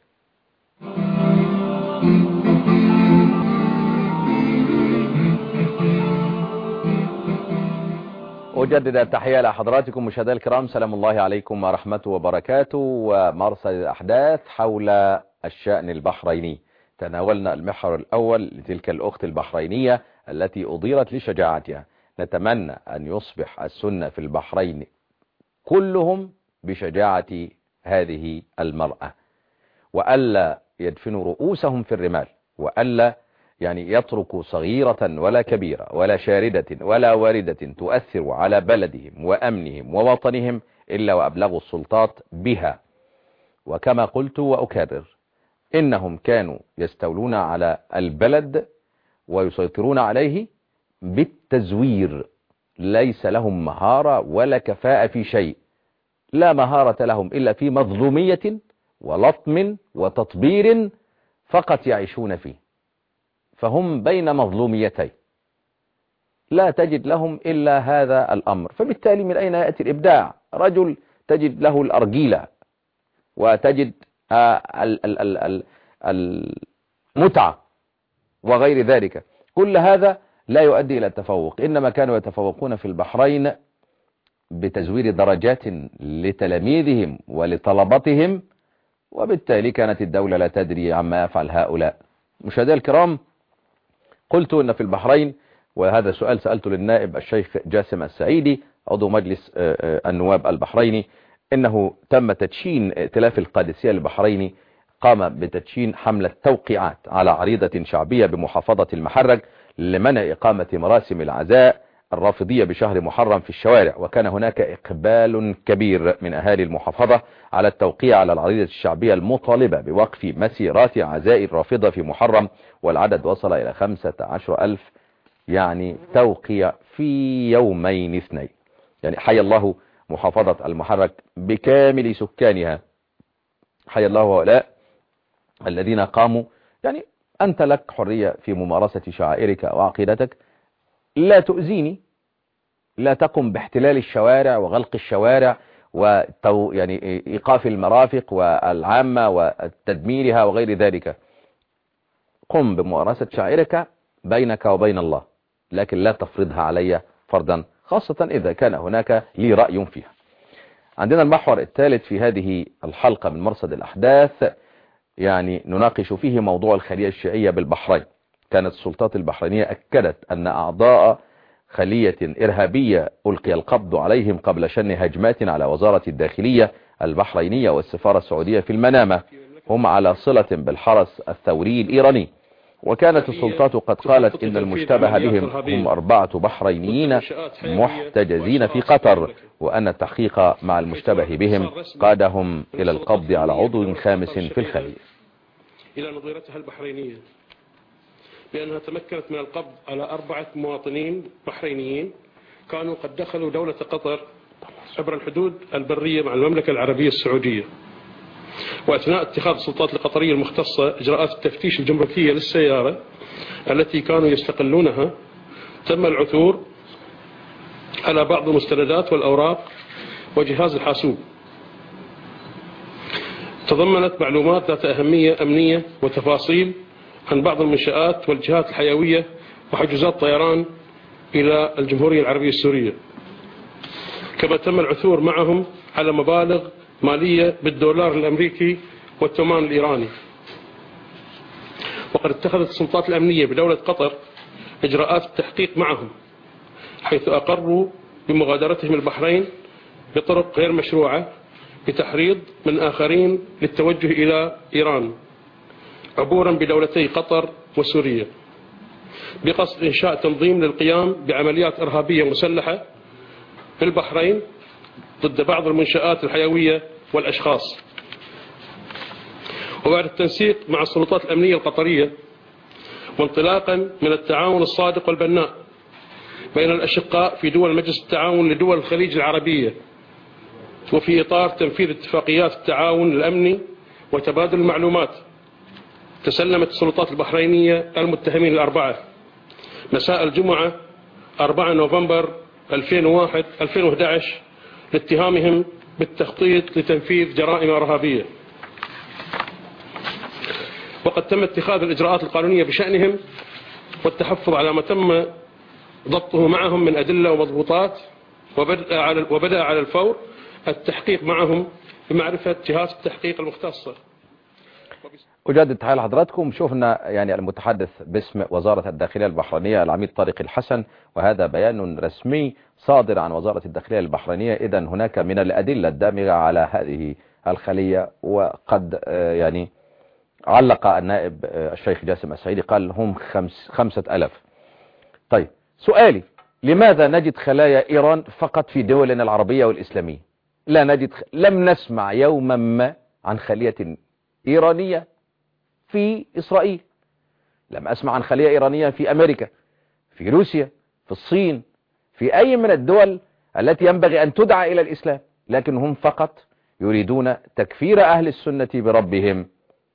S2: أجدد التحية لحضراتكم مشاهدينا الكرام، سلام الله عليكم ورحمته وبركاته، ومرصد الأحداث حول الشأن البحريني. تناولنا المحور الأول لتلك الأخت البحرينية التي أضيرت لشجاعتها. نتمنى أن يصبح السنة في البحرين كلهم بشجاعة هذه المرأة، وألا يدفنوا رؤوسهم في الرمال، وألا يعني يتركوا صغيرة ولا كبيرة ولا شاردة ولا واردة تؤثر على بلدهم وأمنهم ووطنهم إلا وأبلغوا السلطات بها. وكما قلت وأكرر، إنهم كانوا يستولون على البلد ويسيطرون عليه بالتزوير، ليس لهم مهارة ولا كفاءة في شيء، لا مهارة لهم إلا في مظلومية ولطم وتطبير فقط يعيشون فيه، فهم بين مظلوميتين لا تجد لهم إلا هذا الأمر. فبالتالي من أين يأتي الإبداع؟ رجل تجد له الأرجيلة وتجد المتعة وغير ذلك، كل هذا لا يؤدي إلى التفوق. إنما كانوا يتفوقون في البحرين بتزوير درجات لتلاميذهم ولطلبتهم، وبالتالي كانت الدولة لا تدري عما يفعل هؤلاء. مشاهدينا الكرام، قلت إن في البحرين، وهذا سؤال سألته للنائب الشيخ جاسم السعيدي عضو مجلس النواب البحريني، إنه تم تدشين ائتلاف القادسية البحريني، قام بتدشين حملة توقيعات على عريضة شعبية بمحافظة المحرق لمنع إقامة مراسم العزاء الرافضية بشهر محرم في الشوارع. وكان هناك إقبال كبير من أهالي المحافظة على التوقيع على العريضة الشعبية المطالبة بوقف مسيرات عزاء الرافضة في محرم، والعدد وصل إلى 15,000 يعني توقيع في يومين اثنين. يعني حي الله محافظة المحرق بكامل سكانها، حي الله هؤلاء الذين قاموا. يعني أنت لك حرية في ممارسة شعائرك وعقيدتك، لا تؤذيني، لا تقم باحتلال الشوارع وغلق الشوارع يعني إيقاف المرافق والعامة وتدميرها وغير ذلك. قم بممارسة شعائرك بينك وبين الله، لكن لا تفرضها علي فرضا، خاصة إذا كان هناك لي رأي فيها. عندنا المحور الثالث في هذه الحلقة من مرصد الأحداث يعني نناقش فيه موضوع الخلية الشيعية بالبحرين. كانت السلطات البحرينية أكدت أن أعضاء خلية إرهابية ألقي القبض عليهم قبل شن هجمات على وزارة الداخلية البحرينية والسفارة السعودية في المنامة هم على صلة بالحرس الثوري الإيراني. وكانت السلطات قد قالت إن المشتبه بهم هم 4 بحرينيين محتجزين في قطر، وأن التحقيق مع المشتبه بهم قادهم إلى القبض على عضو خامس في الخلية.
S9: إلى نظيرتها البحرينية بأنها تمكنت من القبض على 4 مواطنين بحرينيين كانوا قد دخلوا دولة قطر عبر الحدود البرية مع المملكة العربية السعودية. وأثناء اتخاذ السلطات القطرية المختصة إجراءات التفتيش الجمركية للسيارة التي كانوا يستقلونها، تم العثور على بعض المستندات والأوراق وجهاز الحاسوب تضمنت معلومات ذات أهمية أمنية وتفاصيل عن بعض المنشآت والجهات الحيوية وحجوزات طيران إلى الجمهورية العربية السورية. كما تم العثور معهم على مبالغ مالية بالدولار الأمريكي والتومان الإيراني. وقد اتخذت السلطات الأمنية بدولة قطر إجراءات التحقيق معهم، حيث أقروا بمغادرتهم البحرين بطرق غير مشروعة بتحريض من آخرين للتوجه إلى إيران عبورا بدولتي قطر وسوريا، بقصد إنشاء تنظيم للقيام بعمليات إرهابية مسلحة في البحرين ضد بعض المنشآت الحيوية والأشخاص. وبعد التنسيق مع السلطات الأمنية القطرية وانطلاقا من التعاون الصادق والبناء بين الأشقاء في دول مجلس التعاون لدول الخليج العربية، وفي إطار تنفيذ اتفاقيات التعاون الأمني وتبادل المعلومات، تسلمت السلطات البحرينية المتهمين ال4 مساء الجمعة 4 نوفمبر 2011 لاتهامهم بالتخطيط لتنفيذ جرائم إرهابية. وقد تم اتخاذ الإجراءات القانونية بشأنهم والتحفظ على ما تم ضبطه معهم من أدلة ومضبوطات، وبدأ على الفور التحقيق معهم بمعرفة جهات التحقيق المختصة.
S2: أجدد تحية لحضراتكم. شفنا يعني المتحدث باسم وزارة الداخلية البحرينية العميد طارق الحسن، وهذا بيان رسمي صادر عن وزارة الداخلية البحرينية. إذن هناك من الأدلة الدامغة على هذه الخلية، وقد يعني علق النائب الشيخ جاسم السعيدي قال هم 5000. طيب سؤالي، لماذا نجد خلايا إيران فقط في دولنا العربية والإسلامية؟ لا نجد، لم نسمع يوما ما عن خلية إيرانية في إسرائيل، لم أسمع عن خلية إيرانية في أمريكا، في روسيا، في الصين، في أي من الدول التي ينبغي أن تدعى إلى الإسلام، لكن هم فقط يريدون تكفير أهل السنة بربهم،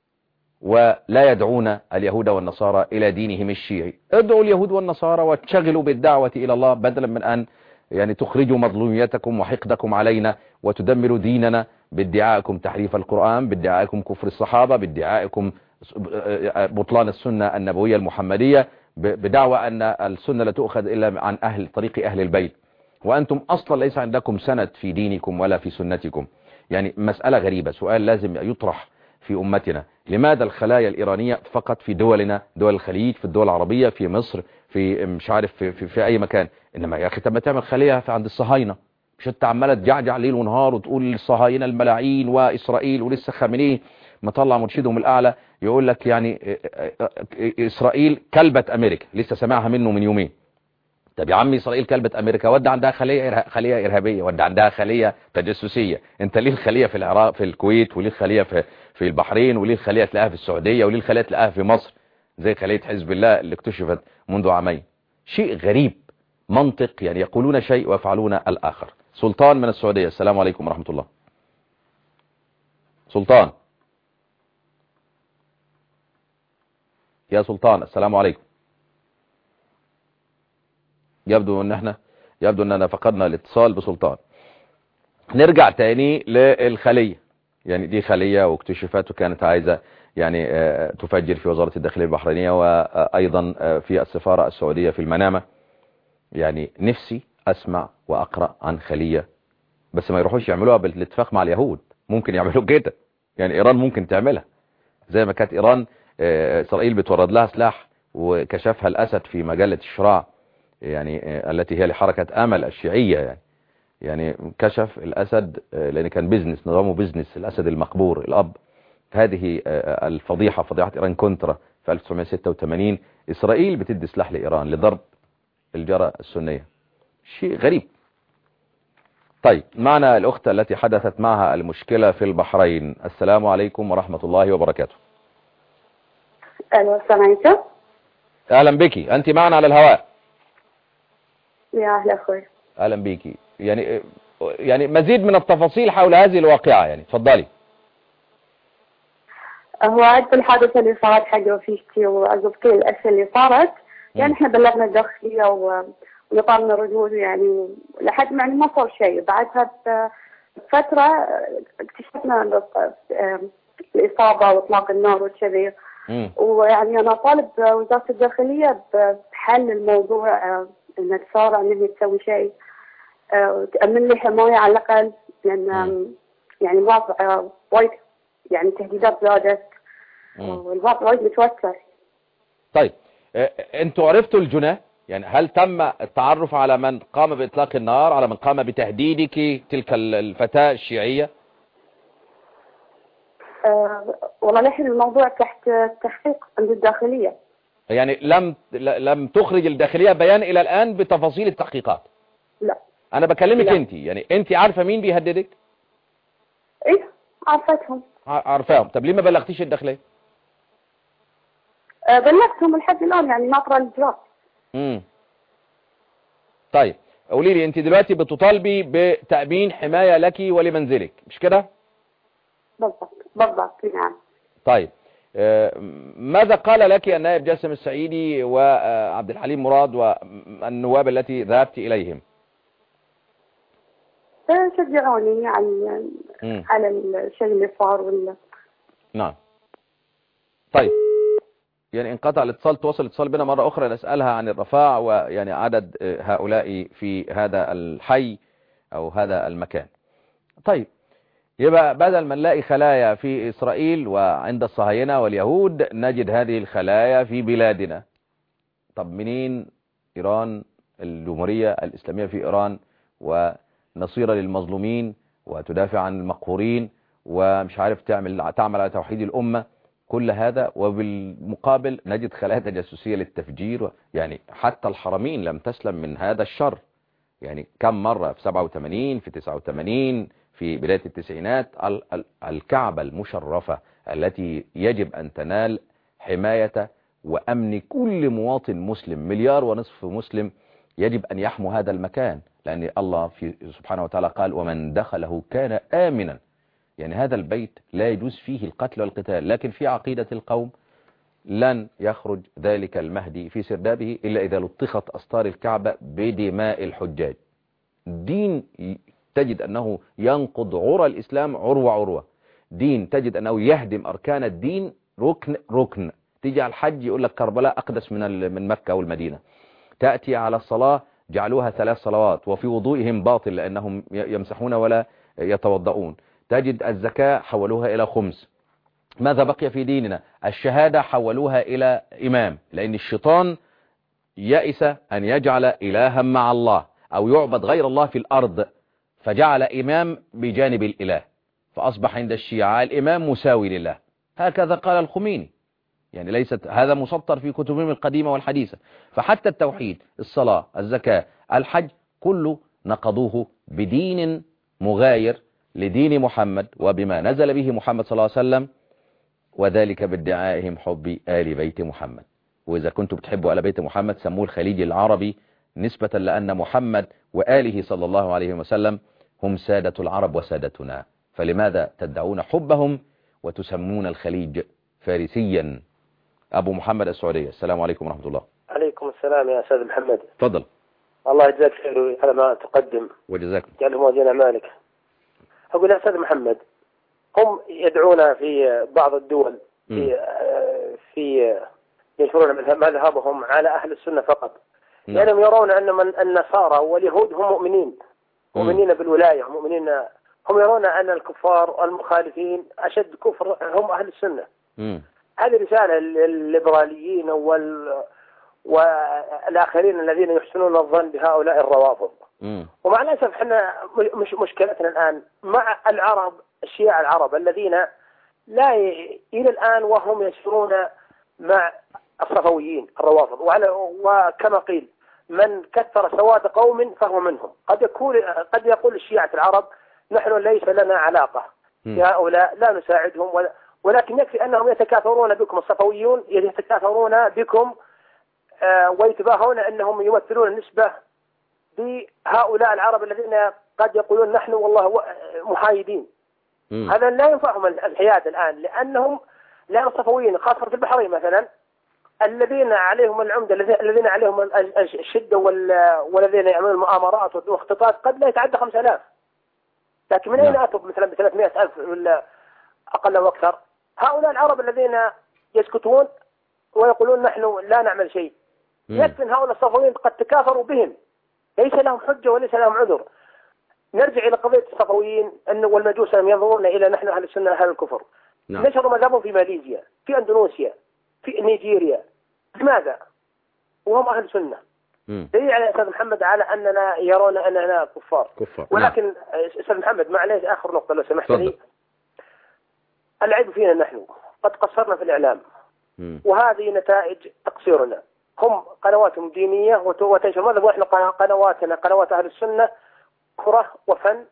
S2: ولا يدعون اليهود والنصارى إلى دينهم الشيعي. ادعوا اليهود والنصارى وتشغلوا بالدعوة إلى الله، بدلا من أن يعني تخرجوا مظلوميتكم وحقدكم علينا وتدمروا ديننا بادعائكم تحريف القرآن، بادعائكم كفر الصحابة، بادعائكم بطلان السنة النبوية المحمدية، بدعوى أن السنة لا تؤخذ إلا عن طريق أهل البيت، وأنتم أصلا ليس عندكم سند في دينكم ولا في سنتكم. يعني مسألة غريبة، سؤال لازم يطرح في أمتنا. لماذا الخلايا الإيرانية فقط في دولنا، دول الخليج، في الدول العربية، في مصر، في مش عارف في أي مكان؟ إنما يا أخي طب ما تعمل خلية عند الصهاينة، مش أنت عمالة تجعجع ليل ونهار وتقول الصهاينة الملاعين وإسرائيل، ولسه خامنئي مطلع مرشدهم الأعلى يقول لك يعني إسرائيل كلبة أمريكا، لسه سمعها منه من يومين. طب يا عمي إسرائيل كلبة أمريكا، ودي عندها خلية إرهابية، ودي عندها خلية تجسسية. أنت ليه الخلية في العراق في الكويت، وليه الخلية في البحرين، وليه الخلية تلاقيها في السعودية، وليه الخلية تلاقيها في مصر زي خلية حزب الله اللي اكتشفت منذ عامين؟ شيء غريب، منطق يعني يقولون شيء ويفعلون الآخر. سلطان من السعودية، السلام عليكم ورحمة الله. سلطان، يا سلطان السلام عليكم. يبدو أننا فقدنا الاتصال بسلطان. نرجع تاني للخلية. يعني دي خلية واكتشفت وكانت عايزة يعني تفجر في وزارة الداخلية البحرينية، وأيضا في السفارة السعودية في المنامة. يعني نفسي أسمع وأقرأ عن خلية، بس ما يروحوش يعملوها بالاتفاق مع اليهود. ممكن يعملوا كده، يعني إيران ممكن تعملها زي ما كانت إيران إسرائيل بتورد لها سلاح وكشفها الأسد في مجلة الشراع يعني التي هي لحركة أمل الشيعية يعني كشف الأسد لأن كان بيزنس، نظامه بيزنس، الأسد المقبور الأب. هذه الفضيحة، فضيحة إيران كونترا في 1986. إسرائيل بتدي سلاح لإيران لضرب الجرى السنية، شيء غريب. طيب معنا الأخت التي حدثت معها المشكلة في البحرين. السلام عليكم ورحمة الله وبركاته.
S10: السلام عليكم.
S2: أهلا بك، أنت معنا على الهواء.
S10: يا أهلا أخوي.
S2: أهلا بك. يعني مزيد من التفاصيل حول هذه الواقعة، يعني تفضلي.
S10: هو عد الحادثة اللي صارت حق وفيشتي وعقب كل الأشياء اللي صارت، يعني احنا بلغنا الداخلية ونطالنا ردود، يعني لحد ما ما صار شيء. بعدها بفترة اكتشفنا الإصابة وإطلاق النار وكذي، ويعني أنا طالب وزارة الداخلية بحل الموضوع، إنها تسارع إن هي تسوي شيء وتأمن لي حماية على الأقل، لأن يعني الوضع وايد يعني تهديدات زادت والوضع وايد متوتر.
S2: طيب انتوا عرفتوا الجناه؟ يعني هل تم التعرف على من قام بإطلاق النار، على من قام بتهديدك تلك الفتاة الشيعية؟
S10: والله لحين الموضوع تحت تحقيق عند الداخلية.
S2: يعني لم تخرج الداخلية بيان إلى الآن بتفاصيل التحقيقات؟
S10: لا.
S2: أنا بكلمك أنت، يعني أنت عارفة مين بيهددك؟
S10: إيه عارفتهم.
S2: عارفاهم. طب ليه ما بلغتيش الداخلية؟
S10: بلغتهم لحد الآن، يعني ناطرة الإجراء.
S2: طيب قولي لي، أنت دلوقتي بتطالبي بتأمين حماية لك ولمنزلك، مش كده؟
S10: بالضبط نعم.
S2: طيب ماذا قال لك النائب جاسم السعيدي وعبد الحليم مراد والنواب التي ذهبت إليهم؟
S10: شجعوني على الشيء اللي صار
S2: نعم. طيب يعني انقطع الاتصال، تواصل الاتصال بنا مرة أخرى نسألها عن الرفاع ويعني عدد هؤلاء في هذا الحي أو هذا المكان. طيب يبقى بدل ما نلاقي خلايا في إسرائيل وعند الصهاينة واليهود، نجد هذه الخلايا في بلادنا. طب منين إيران الجمهورية الإسلامية في إيران ونصيرة للمظلومين وتدافع عن المقهورين ومش عارف تعمل على توحيد الأمة، كل هذا، وبالمقابل نجد خلايا تجسسية للتفجير. يعني حتى الحرمين لم تسلم من هذا الشر. يعني كم مرة في 87 في 89 في بداية التسعينات الكعبة المشرفة التي يجب أن تنال حماية وأمن كل مواطن مسلم، 1.5 مليار مسلم يجب أن يحموا هذا المكان، لأن الله سبحانه وتعالى قال ومن دخله كان آمنا. يعني هذا البيت لا يجوز فيه القتل والقتال، لكن في عقيدة القوم لن يخرج ذلك المهدي في سردابه إلا إذا لطخت أستار الكعبة بدماء الحجاج. دين تجد أنه ينقض عرى الإسلام عروة عروة، دين تجد أنه يهدم أركان الدين ركن ركن. تيجي على الحج يقول لك كربلاء أقدس من مكة والمدينة. تأتي على الصلاة جعلوها 3 صلوات وفي وضوئهم باطل لأنهم يمسحون ولا يتوضؤون. تجد الزكاة حولوها إلى خمس. ماذا بقي في ديننا؟ الشهادة حولوها إلى إمام، لأن الشيطان يئس أن يجعل إلها مع الله أو يعبد غير الله في الأرض، فجعل إمام بجانب الإله، فأصبح عند الشيعة الإمام مساوي لله. هكذا قال الخميني، يعني ليست هذا مسطر في كتبهم القديمة والحديثة. فحتى التوحيد، الصلاة، الزكاة، الحج، كله نقضوه بدين مغاير لدين محمد وبما نزل به محمد صلى الله عليه وسلم، وذلك بادعائهم حب آل بيت محمد. وإذا كنتم بتحبوا آل بيت محمد سموه الخليج العربي نسبة لأن محمد وآله صلى الله عليه وسلم هم سادة العرب وسادتنا، فلماذا تدعون حبهم وتسمون الخليج فارسيا؟ أبو محمد السعودية، السلام عليكم ورحمة الله.
S11: عليكم السلام يا أستاذ محمد.
S2: تفضل.
S11: الله يجزاك خير على ما تقدم
S2: وجزاكم.
S11: جعل موازين أعمالك. أقول يا أستاذ محمد، هم يدعون في بعض الدول في ينشرون مذهبهم على أهل السنة فقط، لأنهم يرون أن النصارى واليهود هم مؤمنين بالولاية، هم يرون أن الكفار المخالفين أشد كفر هم أهل السنة. هذه رسالة للليبراليين والآخرين الذين يحسنون الظن بهؤلاء الروافض. ومع الأسف احنا مش مشكلتنا الآن مع العرب، الشيعة العرب الذين لا إلى الآن وهم يسيرون مع الصفويين الروافض، وكما قيل من كثر سواد قوم فهو منهم. قد يقول الشيعة العرب نحن ليس لنا علاقة بهؤلاء، لا نساعدهم، ولكن يكفي أنهم يتكاثرون بكم، الصفويون يتكاثرون بكم ويتباهون أنهم يمثلون نسبة بهؤلاء العرب الذين قد يقولون نحن والله محايدين. هذا لا ينفعهم الحياد الآن، لأن الصفويين خاصة في البحرين مثلا الذين عليهم العمدة، الذين عليهم الشدة والذين يعملون المؤامرات والاختطاف قد لا يتعدى 5000، لكن من أين أتوا مثلا ب 300,000 ولا أقل أو أكثر؟ هؤلاء العرب الذين يسكتون ويقولون نحن لا نعمل شيء، يكفي هؤلاء الصفويين قد تكاثروا بهم، ليس لهم حجة وليس لهم عذر. نرجع إلى قضية الصفويين والمجوس ينظرون إلى نحن أهل السنة أهل الكفر. نشروا مذهبهم في ماليزيا، في أندونيسيا، في نيجيريا. لماذا؟ وهم أهل السنة. دليل على أستاذ محمد على أننا يرون أننا كفار. ولكن أستاذ محمد معليش آخر نقطة لو سمحت لي. العيب فينا نحن، قد قصرنا في الإعلام وهذه نتائج تقصيرنا. هم قنواتهم دينية وتنشر ماذا، وإحنا قنواتنا قنوات أهل السنة كرة وفن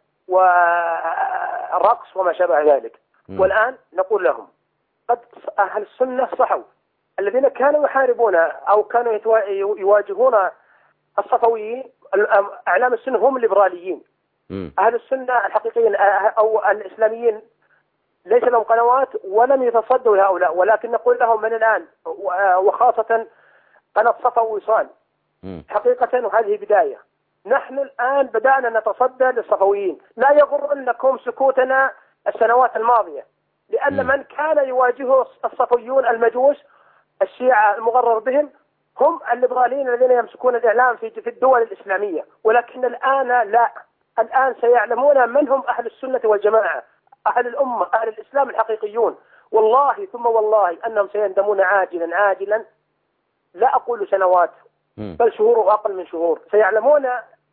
S11: ورقص وما شابه ذلك. والآن نقول لهم قد أهل السنة صحوا، الذين كانوا يحاربون أو كانوا يواجهون الصفويين أعلام السنة هم الليبراليين. أهل السنة الحقيقيين أو الإسلاميين ليس لهم قنوات ولم يتصدوا لهؤلاء، ولكن نقول لهم من الآن وخاصة قناة صفا ووصال حقيقة، وهذه بداية. نحن الآن بدأنا نتصدى للصفويين، لا يغرنكم سكوتنا السنوات الماضية، لأن من كان يواجهه الصفويون المجوس الشيعة المغرر بهم هم الليبراليين الذين يمسكون الإعلام في الدول الإسلامية. ولكن الآن لا، الآن سيعلمون من هم أهل السنة والجماعة، أهل الأمة، أهل الإسلام الحقيقيون. والله ثم والله أنهم سيندمون عاجلا، لا أقول سنوات بل شهور وأقل من شهور، سيعلمون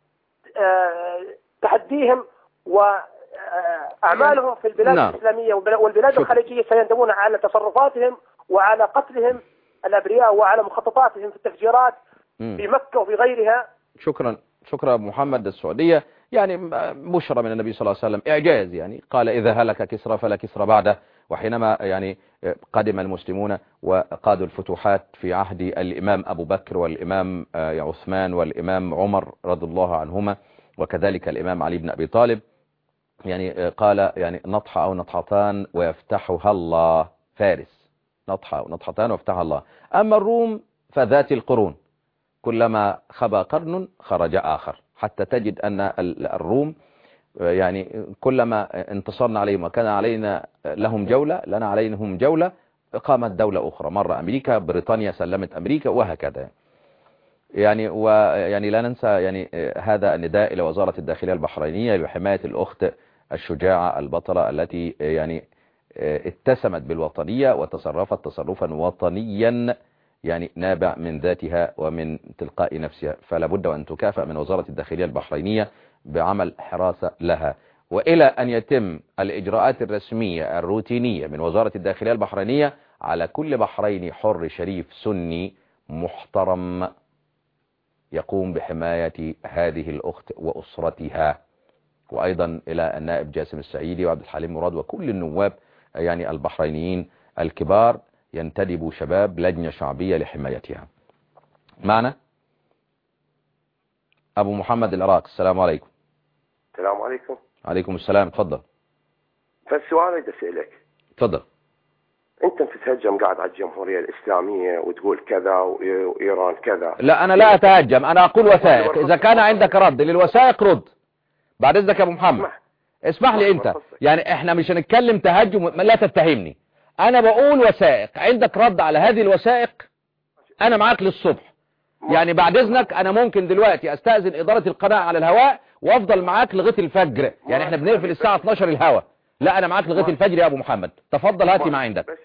S11: تحديهم وأعمالهم في البلاد الإسلامية والبلاد الخليجية، سيندمون على تصرفاتهم وعلى قتلهم الأبرياء وعلى مخططاتهم في التفجيرات في مكة وفي غيرها.
S2: شكرا محمد. السعودية يعني بشرى من النبي صلى الله عليه وسلم، إعجاز، يعني قال إذا هلك كسرى فلا كسرى بعده. وحينما يعني قدم المسلمون وقادوا الفتوحات في عهد الإمام أبو بكر والإمام عثمان والإمام عمر رضي الله عنهما وكذلك الإمام علي بن أبي طالب، يعني قال يعني نطحة أو نطحتان ويفتحها الله، فارس نطحة أو نطحتان ويفتحها الله. أما الروم فذات القرون، كلما خبى قرن خرج آخر، حتى تجد أن الروم يعني كلما انتصرنا عليهم وكان علينا لهم جولة لنا عليهم جولة، قامت دولة أخرى، مرة أمريكا، بريطانيا سلمت أمريكا، وهكذا. يعني لا ننسى يعني هذا النداء إلى وزارة الداخلية البحرينية لحماية الأخت الشجاعة البطلة التي يعني اتسمت بالوطنية وتصرفت تصرفا وطنيا يعني نابع من ذاتها ومن تلقاء نفسها، فلا بد أن تكافئ من وزارة الداخلية البحرينية بعمل حراسة لها، وإلى أن يتم الإجراءات الرسمية الروتينية من وزارة الداخلية البحرينية على كل بحريني حر شريف سني محترم يقوم بحماية هذه الأخت وأسرتها. وأيضا إلى النائب جاسم السعيدي وعبد الحليم مراد وكل النواب يعني البحرينيين الكبار ينتدبوا شباب لجنة شعبية لحمايتها. معنا أبو محمد العراق. السلام عليكم.
S12: السلام عليكم.
S2: عليكم السلام. تفضل.
S12: فالسؤال بدي أسألك.
S2: تفضل.
S12: أنت بتتهجم قاعد على الجمهورية الإسلامية وتقول كذا وإيران كذا.
S2: لا أنا لا أتهجم، أنا أقول وثائق. إذا كان عندك رد للوثائق رد. بعد إذنك يا أبو محمد. اسمح لي أنت، يعني إحنا مش هنتكلم تهجم، لا تتهمني. أنا بقول وثائق، عندك رد على هذه الوثائق أنا معاك للصبح. يعني بعد إذنك أنا ممكن دلوقتي أستأذن إدارة القناة على الهواء وأفضل معاك لغاية الفجر، يعني إحنا بنقفل الساعة 12 الهواء. لا أنا معاك لغاية الفجر يا أبو محمد، تفضل هاتي ما عندك.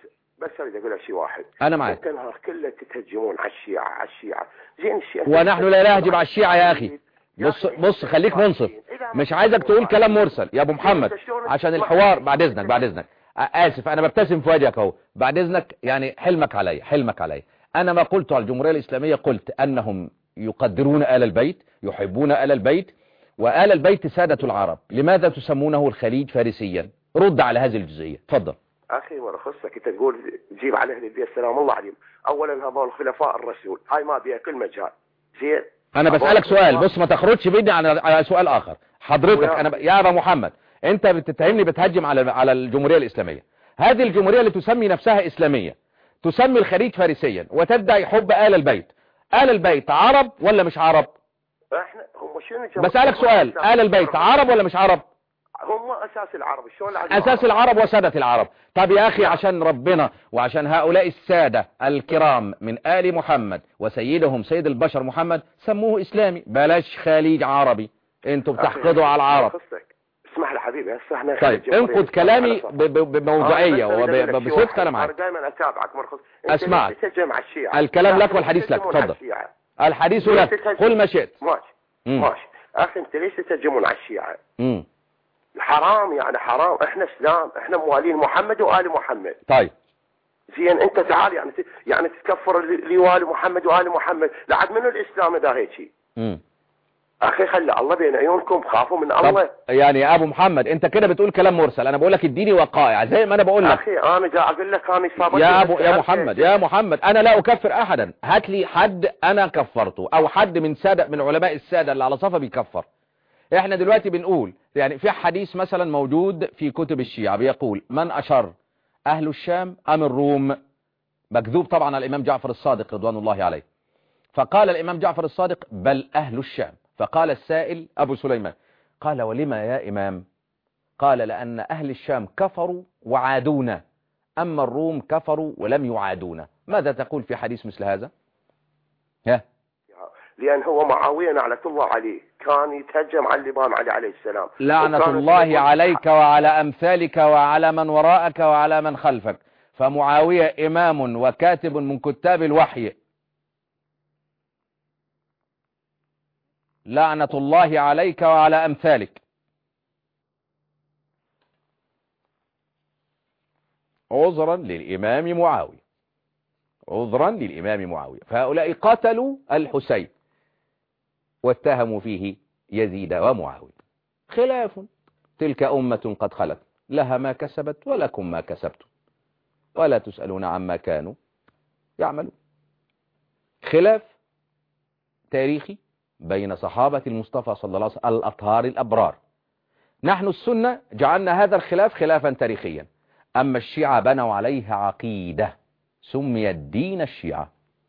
S12: بس اريد اقول لك شيء واحد.
S2: انا معك.
S12: انت النهار كله تتهجمون على الشيعة زين الشيعة.
S2: ونحن لا نهجم على الشيعة يا اخي. بص خليك منصف، مش عايزك تقول كلام مرسل يا ابو محمد عشان الحوار. بعد اذنك اسف، انا ببتسم في وجهك اهو، بعد اذنك يعني حلمك علي. انا ما قلت على الجمهورية الاسلامية، قلت انهم يقدرون آل البيت، يحبون آل البيت، وآل البيت سادة العرب. لماذا تسمونه الخليج فارسيا؟ رد على هذه الجزئية، تفضل.
S12: اخي ورخصك انت تقول جيب على اهل البيت السلام الله عليهم. اولا هذول خلفاء الرسول، هاي ما بيها كل مجال. زين
S2: انا بسألك سؤال، بص ما تخرجش بيدي على سؤال اخر. حضرتك انا يا ابا محمد انت بتتهمني بتهجم على الجمهورية الاسلامية. هذه الجمهورية اللي تسمي نفسها اسلامية تسمي الخليج فارسيا وتدعي حب آل البيت. آل البيت عرب ولا مش عرب؟
S12: احنا هم شنو
S2: بسألك سؤال، آل البيت عرب ولا مش عرب؟
S12: هم اساس العرب. شلون
S2: اساس العرب وسادة العرب. طب يا اخي عشان ربنا وعشان هؤلاء السادة الكرام من آل محمد وسيدهم سيد البشر محمد سموه اسلامي، بلاش خليج عربي. انتوا بتحقدوا على العرب.
S12: اسمح لي حبيبي هسه احنا
S2: طيب انقد كلامي بموضوعية وبصدق. انا معك.
S12: انا دائما اتابعك مرخص.
S2: اسمعك. الكلام لك والحديث لك. تفضل. الحديث لك، قل ما شئت.
S12: ماشي اخي انت ليش تتهجمون على الشيعة؟ حرام يعني حرام. احنا اسلام، احنا موالين محمد وآل محمد.
S2: طيب
S12: زين انت تعال يعني تكفر لوالي محمد وآل محمد. لعد منو الاسلام اذا هيك؟ اخي خلي الله بين عيونكم، خافوا من الله.
S2: يعني يا ابو محمد انت كده بتقول كلام مرسل. انا بقول لك اديني وقائع زي ما انا بقول لك.
S12: اخي انا جاي اقول لك انا صابت
S2: يا محمد انا لا اكفر احدا. هات لي حد انا كفرته او حد من علماء السادة اللي على صفا بيكفر. احنا دلوقتي بنقول يعني في حديث مثلا موجود في كتب الشيعة بيقول من اشر اهل الشام ام الروم؟ مكذوب طبعا على الامام جعفر الصادق رضوان الله عليه. فقال الامام جعفر الصادق بل اهل الشام. فقال السائل ابو سليمان قال ولما يا امام؟ قال لان اهل الشام كفروا وعادونا، اما الروم كفروا ولم يعادونا. ماذا تقول في حديث مثل هذا؟
S12: لأن هو معاوية لعنة الله عليه كان يتهجم على الإمام علي عليه السلام.
S2: لعنة الله عليك وعلى أمثالك وعلى من وراءك وعلى من خلفك. فمعاوية إمام وكاتب من كتاب الوحي. لعنة الله عليك وعلى أمثالك. عذرا للإمام معاوية، عذرا للإمام معاوية. فهؤلاء قتلوا الحسين واتهموا فيه يزيد ومعاوية. خلاف، تلك أمة قد خلت لها ما كسبت ولكم ما كسبتم ولا تسألون عما كانوا يعملون. خلاف تاريخي بين صحابة المصطفى صلى الله عليه وسلم الأطهار الأبرار. نحن السنة جعلنا هذا الخلاف خلافا تاريخيا. أما الشيعة بنوا عليها عقيدة سمي الدين الشيعة.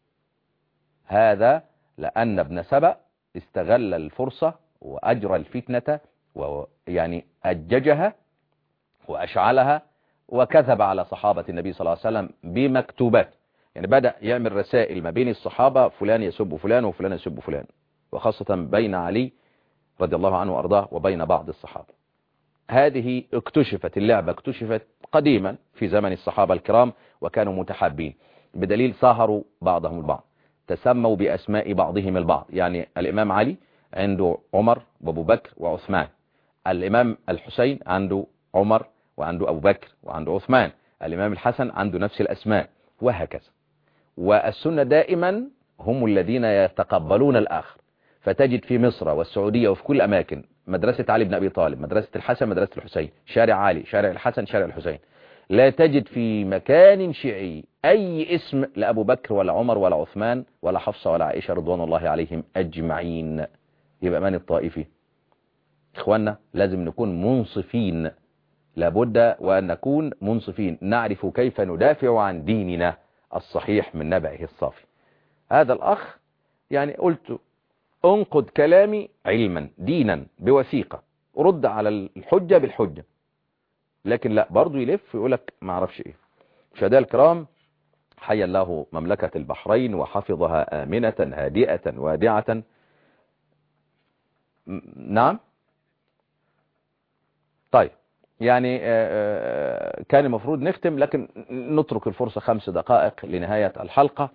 S2: هذا لأن ابن سبأ استغل الفرصة وأجرى الفتنة ويعني أججها وأشعلها وكذب على صحابة النبي صلى الله عليه وسلم بمكتوبات. يعني بدأ يعمل رسائل ما بين الصحابة، فلان يسب فلان وفلان يسب فلان، وخاصة بين علي رضي الله عنه وأرضاه وبين بعض الصحابة. هذه اكتشفت، اللعبة اكتشفت قديما في زمن الصحابة الكرام وكانوا متحابين، بدليل صاهروا بعضهم البعض، تسموا بأسماء بعضهم البعض. يعني الإمام علي عنده عمر وأبو بكر وعثمان، الإمام الحسين عنده عمر وعنده أبو بكر وعنده عثمان، الإمام الحسن عنده نفس الأسماء، وهكذا. والسنة دائما هم الذين يتقبلون الآخر. فتجد في مصر والسعودية وفي كل أماكن مدرسة علي بن أبي طالب، مدرسة الحسن، مدرسة الحسين، شارع علي، شارع الحسن، شارع الحسين. لا تجد في مكان شيعي أي اسم لأبو بكر ولا عمر ولا عثمان ولا حفصة ولا عائشة رضوان الله عليهم أجمعين. يبقى من الطائفي؟ إخواننا لازم نكون منصفين، لابد وأن نكون منصفين، نعرف كيف ندافع عن ديننا الصحيح من نبعه الصافي. هذا الأخ يعني قلت انقد كلامي علما دينا بوثيقة، ورد على الحجة بالحجة، لكن لا برضو يلف ويقولك ما اعرفش ايه. مشاهدينا الكرام، حيا الله مملكة البحرين وحفظها آمنة هادئة وادعة. نعم. طيب يعني كان المفروض نختم، لكن نترك الفرصة 5 دقائق لنهاية الحلقة.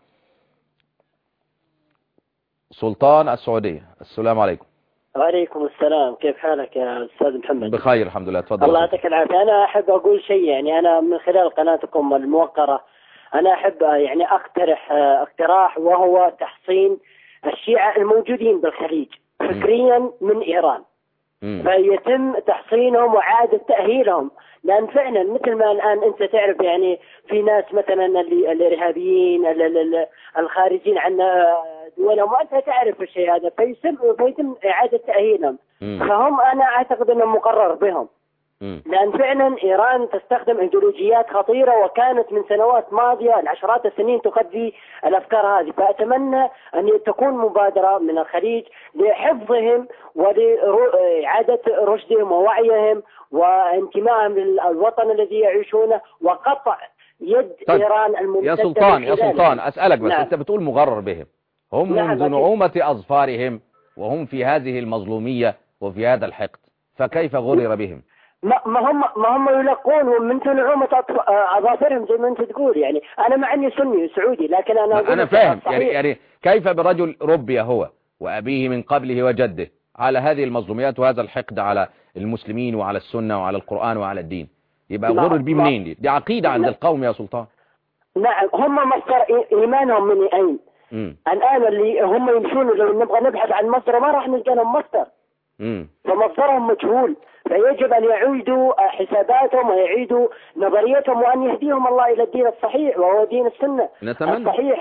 S2: سلطان السعودية، السلام عليكم.
S13: وعليكم السلام، كيف حالك يا أستاذ محمد؟
S2: بخير الحمد لله، تفضل.
S13: الله يعطيك العافية. أنا أحب أقول شيء، يعني أنا من خلال قناتكم الموقرة أنا أحب يعني أقترح اقتراح، وهو تحصين الشيعة الموجودين بالخليج فكريا من إيران، فيتم تحصينهم وإعادة تأهيلهم، لأن فعلا مثل ما الآن أنت تعرف يعني في ناس مثلا الإرهابيين الخارجين عن دولهم، وأنت تعرف الشيء هذا، فيتم إعادة تأهيلهم. فهم أنا أعتقد أنه مقرر بهم، لأن فعلا إيران تستخدم أيديولوجيات خطيرة، وكانت من سنوات ماضية العشرات السنين تخذي الأفكار هذه. فأتمنى أن تكون مبادرة من الخليج لحفظهم ولإعادة رشدهم ووعيهم وانتمائهم للوطن الذي يعيشونه، وقطع يد إيران الممتدة.
S2: يا سلطان أسألك بس، نعم. أنت بتقول مغرر بهم، هم منذ نعومة أظفارهم وهم في هذه المظلومية وفي هذا الحقد، فكيف غرر بهم؟
S13: ما هم يلقون من نعومة أظافرهم زي ما أنت تقول. يعني أنا مع أني سني سعودي، لكن أنا
S2: فاهم يعني كيف برجل ربي هو وأبيه من قبله وجده على هذه المظلوميات وهذا الحقد على المسلمين وعلى السنة وعلى القرآن وعلى الدين، يبقى غرر بيه منين؟ دي عقيدة عند القوم يا سلطان.
S13: نعم، هم مصدر إيمانهم من أين؟ الآن اللي هم يمشون، لو نبغى نبحث عن مصدر ما راح نلقى لهم مصدر، فمصدرهم مجهول. فيجب أن يعيدوا حساباتهم ويعيدوا نظريتهم، وأن يهديهم الله إلى الدين الصحيح وهو دين السنة الصحيح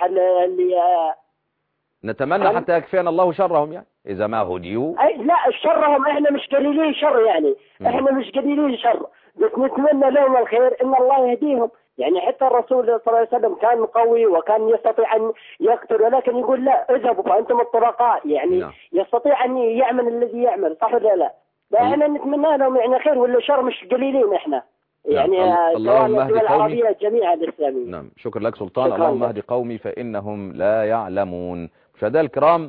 S2: نتمنى حتى يكفينا الله شرهم، يعني إذا ما هديوا.
S13: لا، شرهم إحنا مش قليلين شر، يعني إحنا مش قليلين شر، بس نتمنى لهم الخير، إن الله يهديهم. يعني حتى الرسول صلى الله عليه وسلم كان قوي وكان يستطيع أن يقتل، ولكن يقول لا، اذهبوا فأنتم الطلقاء، يعني يستطيع أن يعمل الذي يعمل، صح ولا لا؟ احنا نتمنى لهم يعني خير، ولا شر مش قليلين احنا، يعني سواء الدول العربية الجميع الإسلامية.
S2: نعم، شكرا لك سلطان. اللهم اهد قومي فإنهم لا يعلمون. مشاهدينا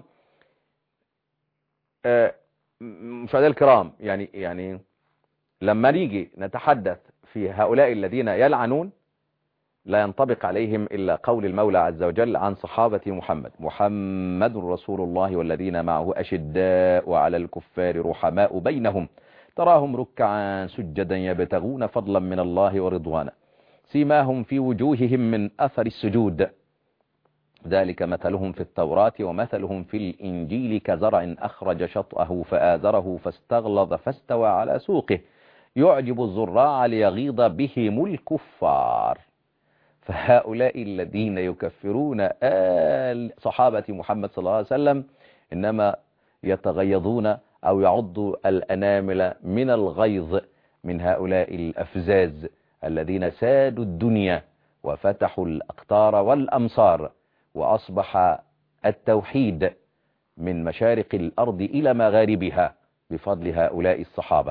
S2: الكرام، يعني لما نيجي نتحدث في هؤلاء الذين يلعنون لا ينطبق عليهم إلا قول المولى عز وجل عن صحابة محمد رسول الله والذين معه أشداء على الكفار رحماء بينهم تراهم ركعا سجدا يبتغون فضلا من الله ورضوانا سيماهم في وجوههم من أثر السجود ذلك مثلهم في التوراة ومثلهم في الإنجيل كزرع أخرج شطأه فآزره فاستغلظ فاستوى على سوقه يعجب الزراع ليغيظ بهم الكفار. فهؤلاء الذين يكفرون آل صحابة محمد صلى الله عليه وسلم إنما يتغيظون أو يعضوا الأنامل من الغيظ من هؤلاء الأفزاز الذين سادوا الدنيا وفتحوا الأقطار والأمصار، وأصبح التوحيد من مشارق الأرض إلى مغاربها بفضل هؤلاء الصحابة.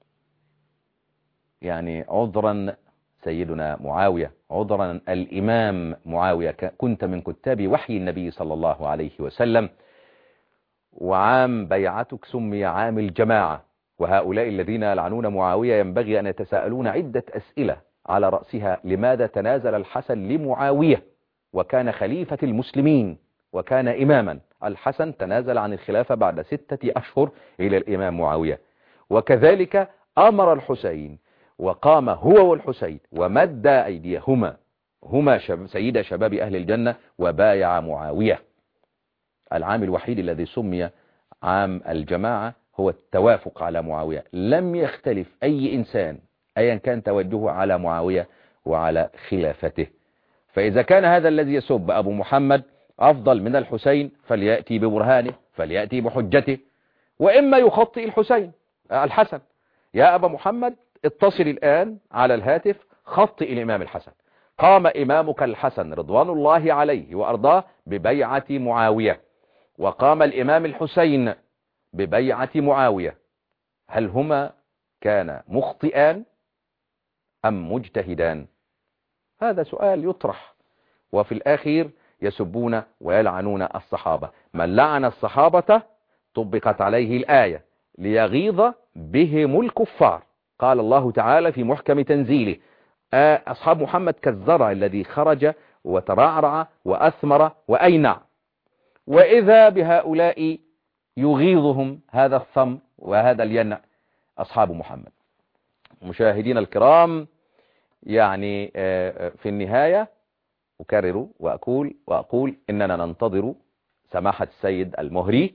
S2: يعني عذرا سيدنا معاوية، عذرا الإمام معاوية، كنت من كتاب وحي النبي صلى الله عليه وسلم، وعام بيعتك سمي عام الجماعة. وهؤلاء الذين يلعنون معاوية ينبغي أن يتساءلون عدة أسئلة على رأسها: لماذا تنازل الحسن لمعاوية وكان خليفة المسلمين وكان إماما؟ الحسن تنازل عن الخلافة بعد 6 أشهر إلى الإمام معاوية. وكذلك أمر الحسين وقام هو والحسين ومد أيديهما، هما سيد شباب أهل الجنة، وبايع معاوية. العام الوحيد الذي سمي عام الجماعة هو التوافق على معاوية، لم يختلف أي إنسان أيا كان توجهه على معاوية وعلى خلافته. فإذا كان هذا الذي يسب أبو محمد أفضل من الحسين فليأتي ببرهانه، فليأتي بحجته، وإما يخطئ الحسن: يا أبا محمد اتصل الآن على الهاتف خطئ الإمام الحسن، قام إمامك الحسن رضوان الله عليه وأرضاه ببيعة معاوية، وقام الإمام الحسين ببيعة معاوية، هل هما كان مخطئان أم مجتهدان؟ هذا سؤال يطرح. وفي الآخر يسبون ويلعنون الصحابة. من لعن الصحابة طبقت عليه الآية: ليغيظ بهم الكفار. قال الله تعالى في محكم تنزيله: أصحاب محمد كالزرع الذي خرج وترعرع وأثمر وأينع، وإذا بهؤلاء يغيظهم هذا الثمر وهذا الينع أصحاب محمد. مشاهدين الكرام، يعني في النهاية أكرر وأقول إننا ننتظر سماحة السيد المهري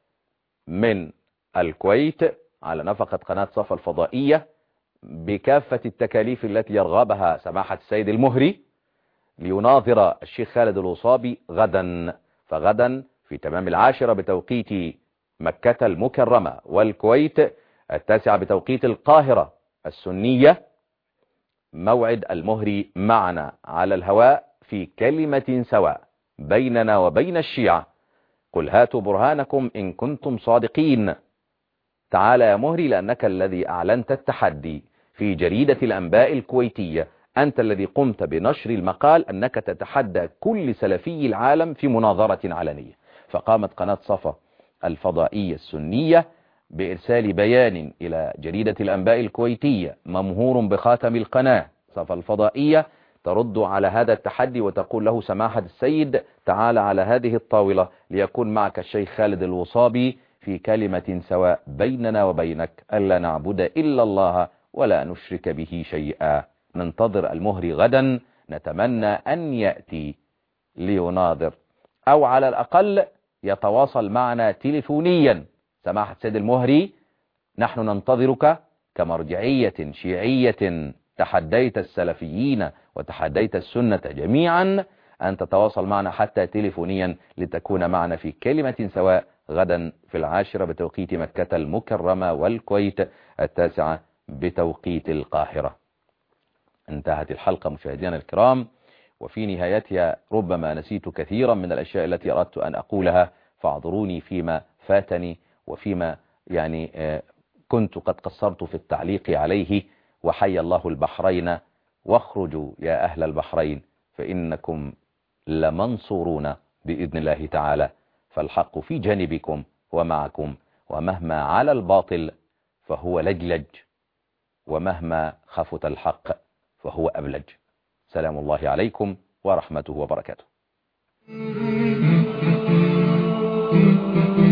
S2: من الكويت على نفقة قناة صفا الفضائية بكافة التكاليف التي يرغبها سماحة السيد المهري ليناظر الشيخ خالد الوصابي غدا. فغدا في تمام 10 بتوقيت مكة المكرمة والكويت 9 بتوقيت القاهرة السنية موعد المهري معنا على الهواء في كلمة سواء بيننا وبين الشيعة. قل هاتوا برهانكم إن كنتم صادقين. تعال يا مهري، لأنك الذي أعلنت التحدي في جريدة الأنباء الكويتية. أنت الذي قمت بنشر المقال أنك تتحدى كل سلفي العالم في مناظرة علنية. فقامت قناة صفا الفضائية السنية بإرسال بيان إلى جريدة الأنباء الكويتية ممهور بخاتم القناة صفا الفضائية ترد على هذا التحدي وتقول له: سماحة السيد، تعال على هذه الطاولة ليكون معك الشيخ خالد الوصابي في كلمة سواء بيننا وبينك، ألا نعبد إلا الله ولا نشرك به شيئا. ننتظر المهري غدا، نتمنى أن يأتي ليناظر أو على الأقل يتواصل معنا تليفونيا. سماحة السيد المهري، نحن ننتظرك كمرجعية شيعية تحديت السلفيين وتحديت السنة جميعا أن تتواصل معنا حتى تليفونيا لتكون معنا في كلمة سواء غدا في 10 بتوقيت مكة المكرمة والكويت 9 بتوقيت القاهرة. انتهت الحلقة مشاهدينا الكرام، وفي نهايتها ربما نسيت كثيرا من الأشياء التي أردت أن أقولها، فاعذروني فيما فاتني وفيما يعني كنت قد قصرت في التعليق عليه. وحي الله البحرين، واخرجوا يا أهل البحرين فإنكم لمنصورون بإذن الله تعالى، فالحق في جانبكم ومعكم، ومهما على الباطل فهو لجلج، ومهما خفت الحق فهو أبلج. سلام الله عليكم ورحمته وبركاته.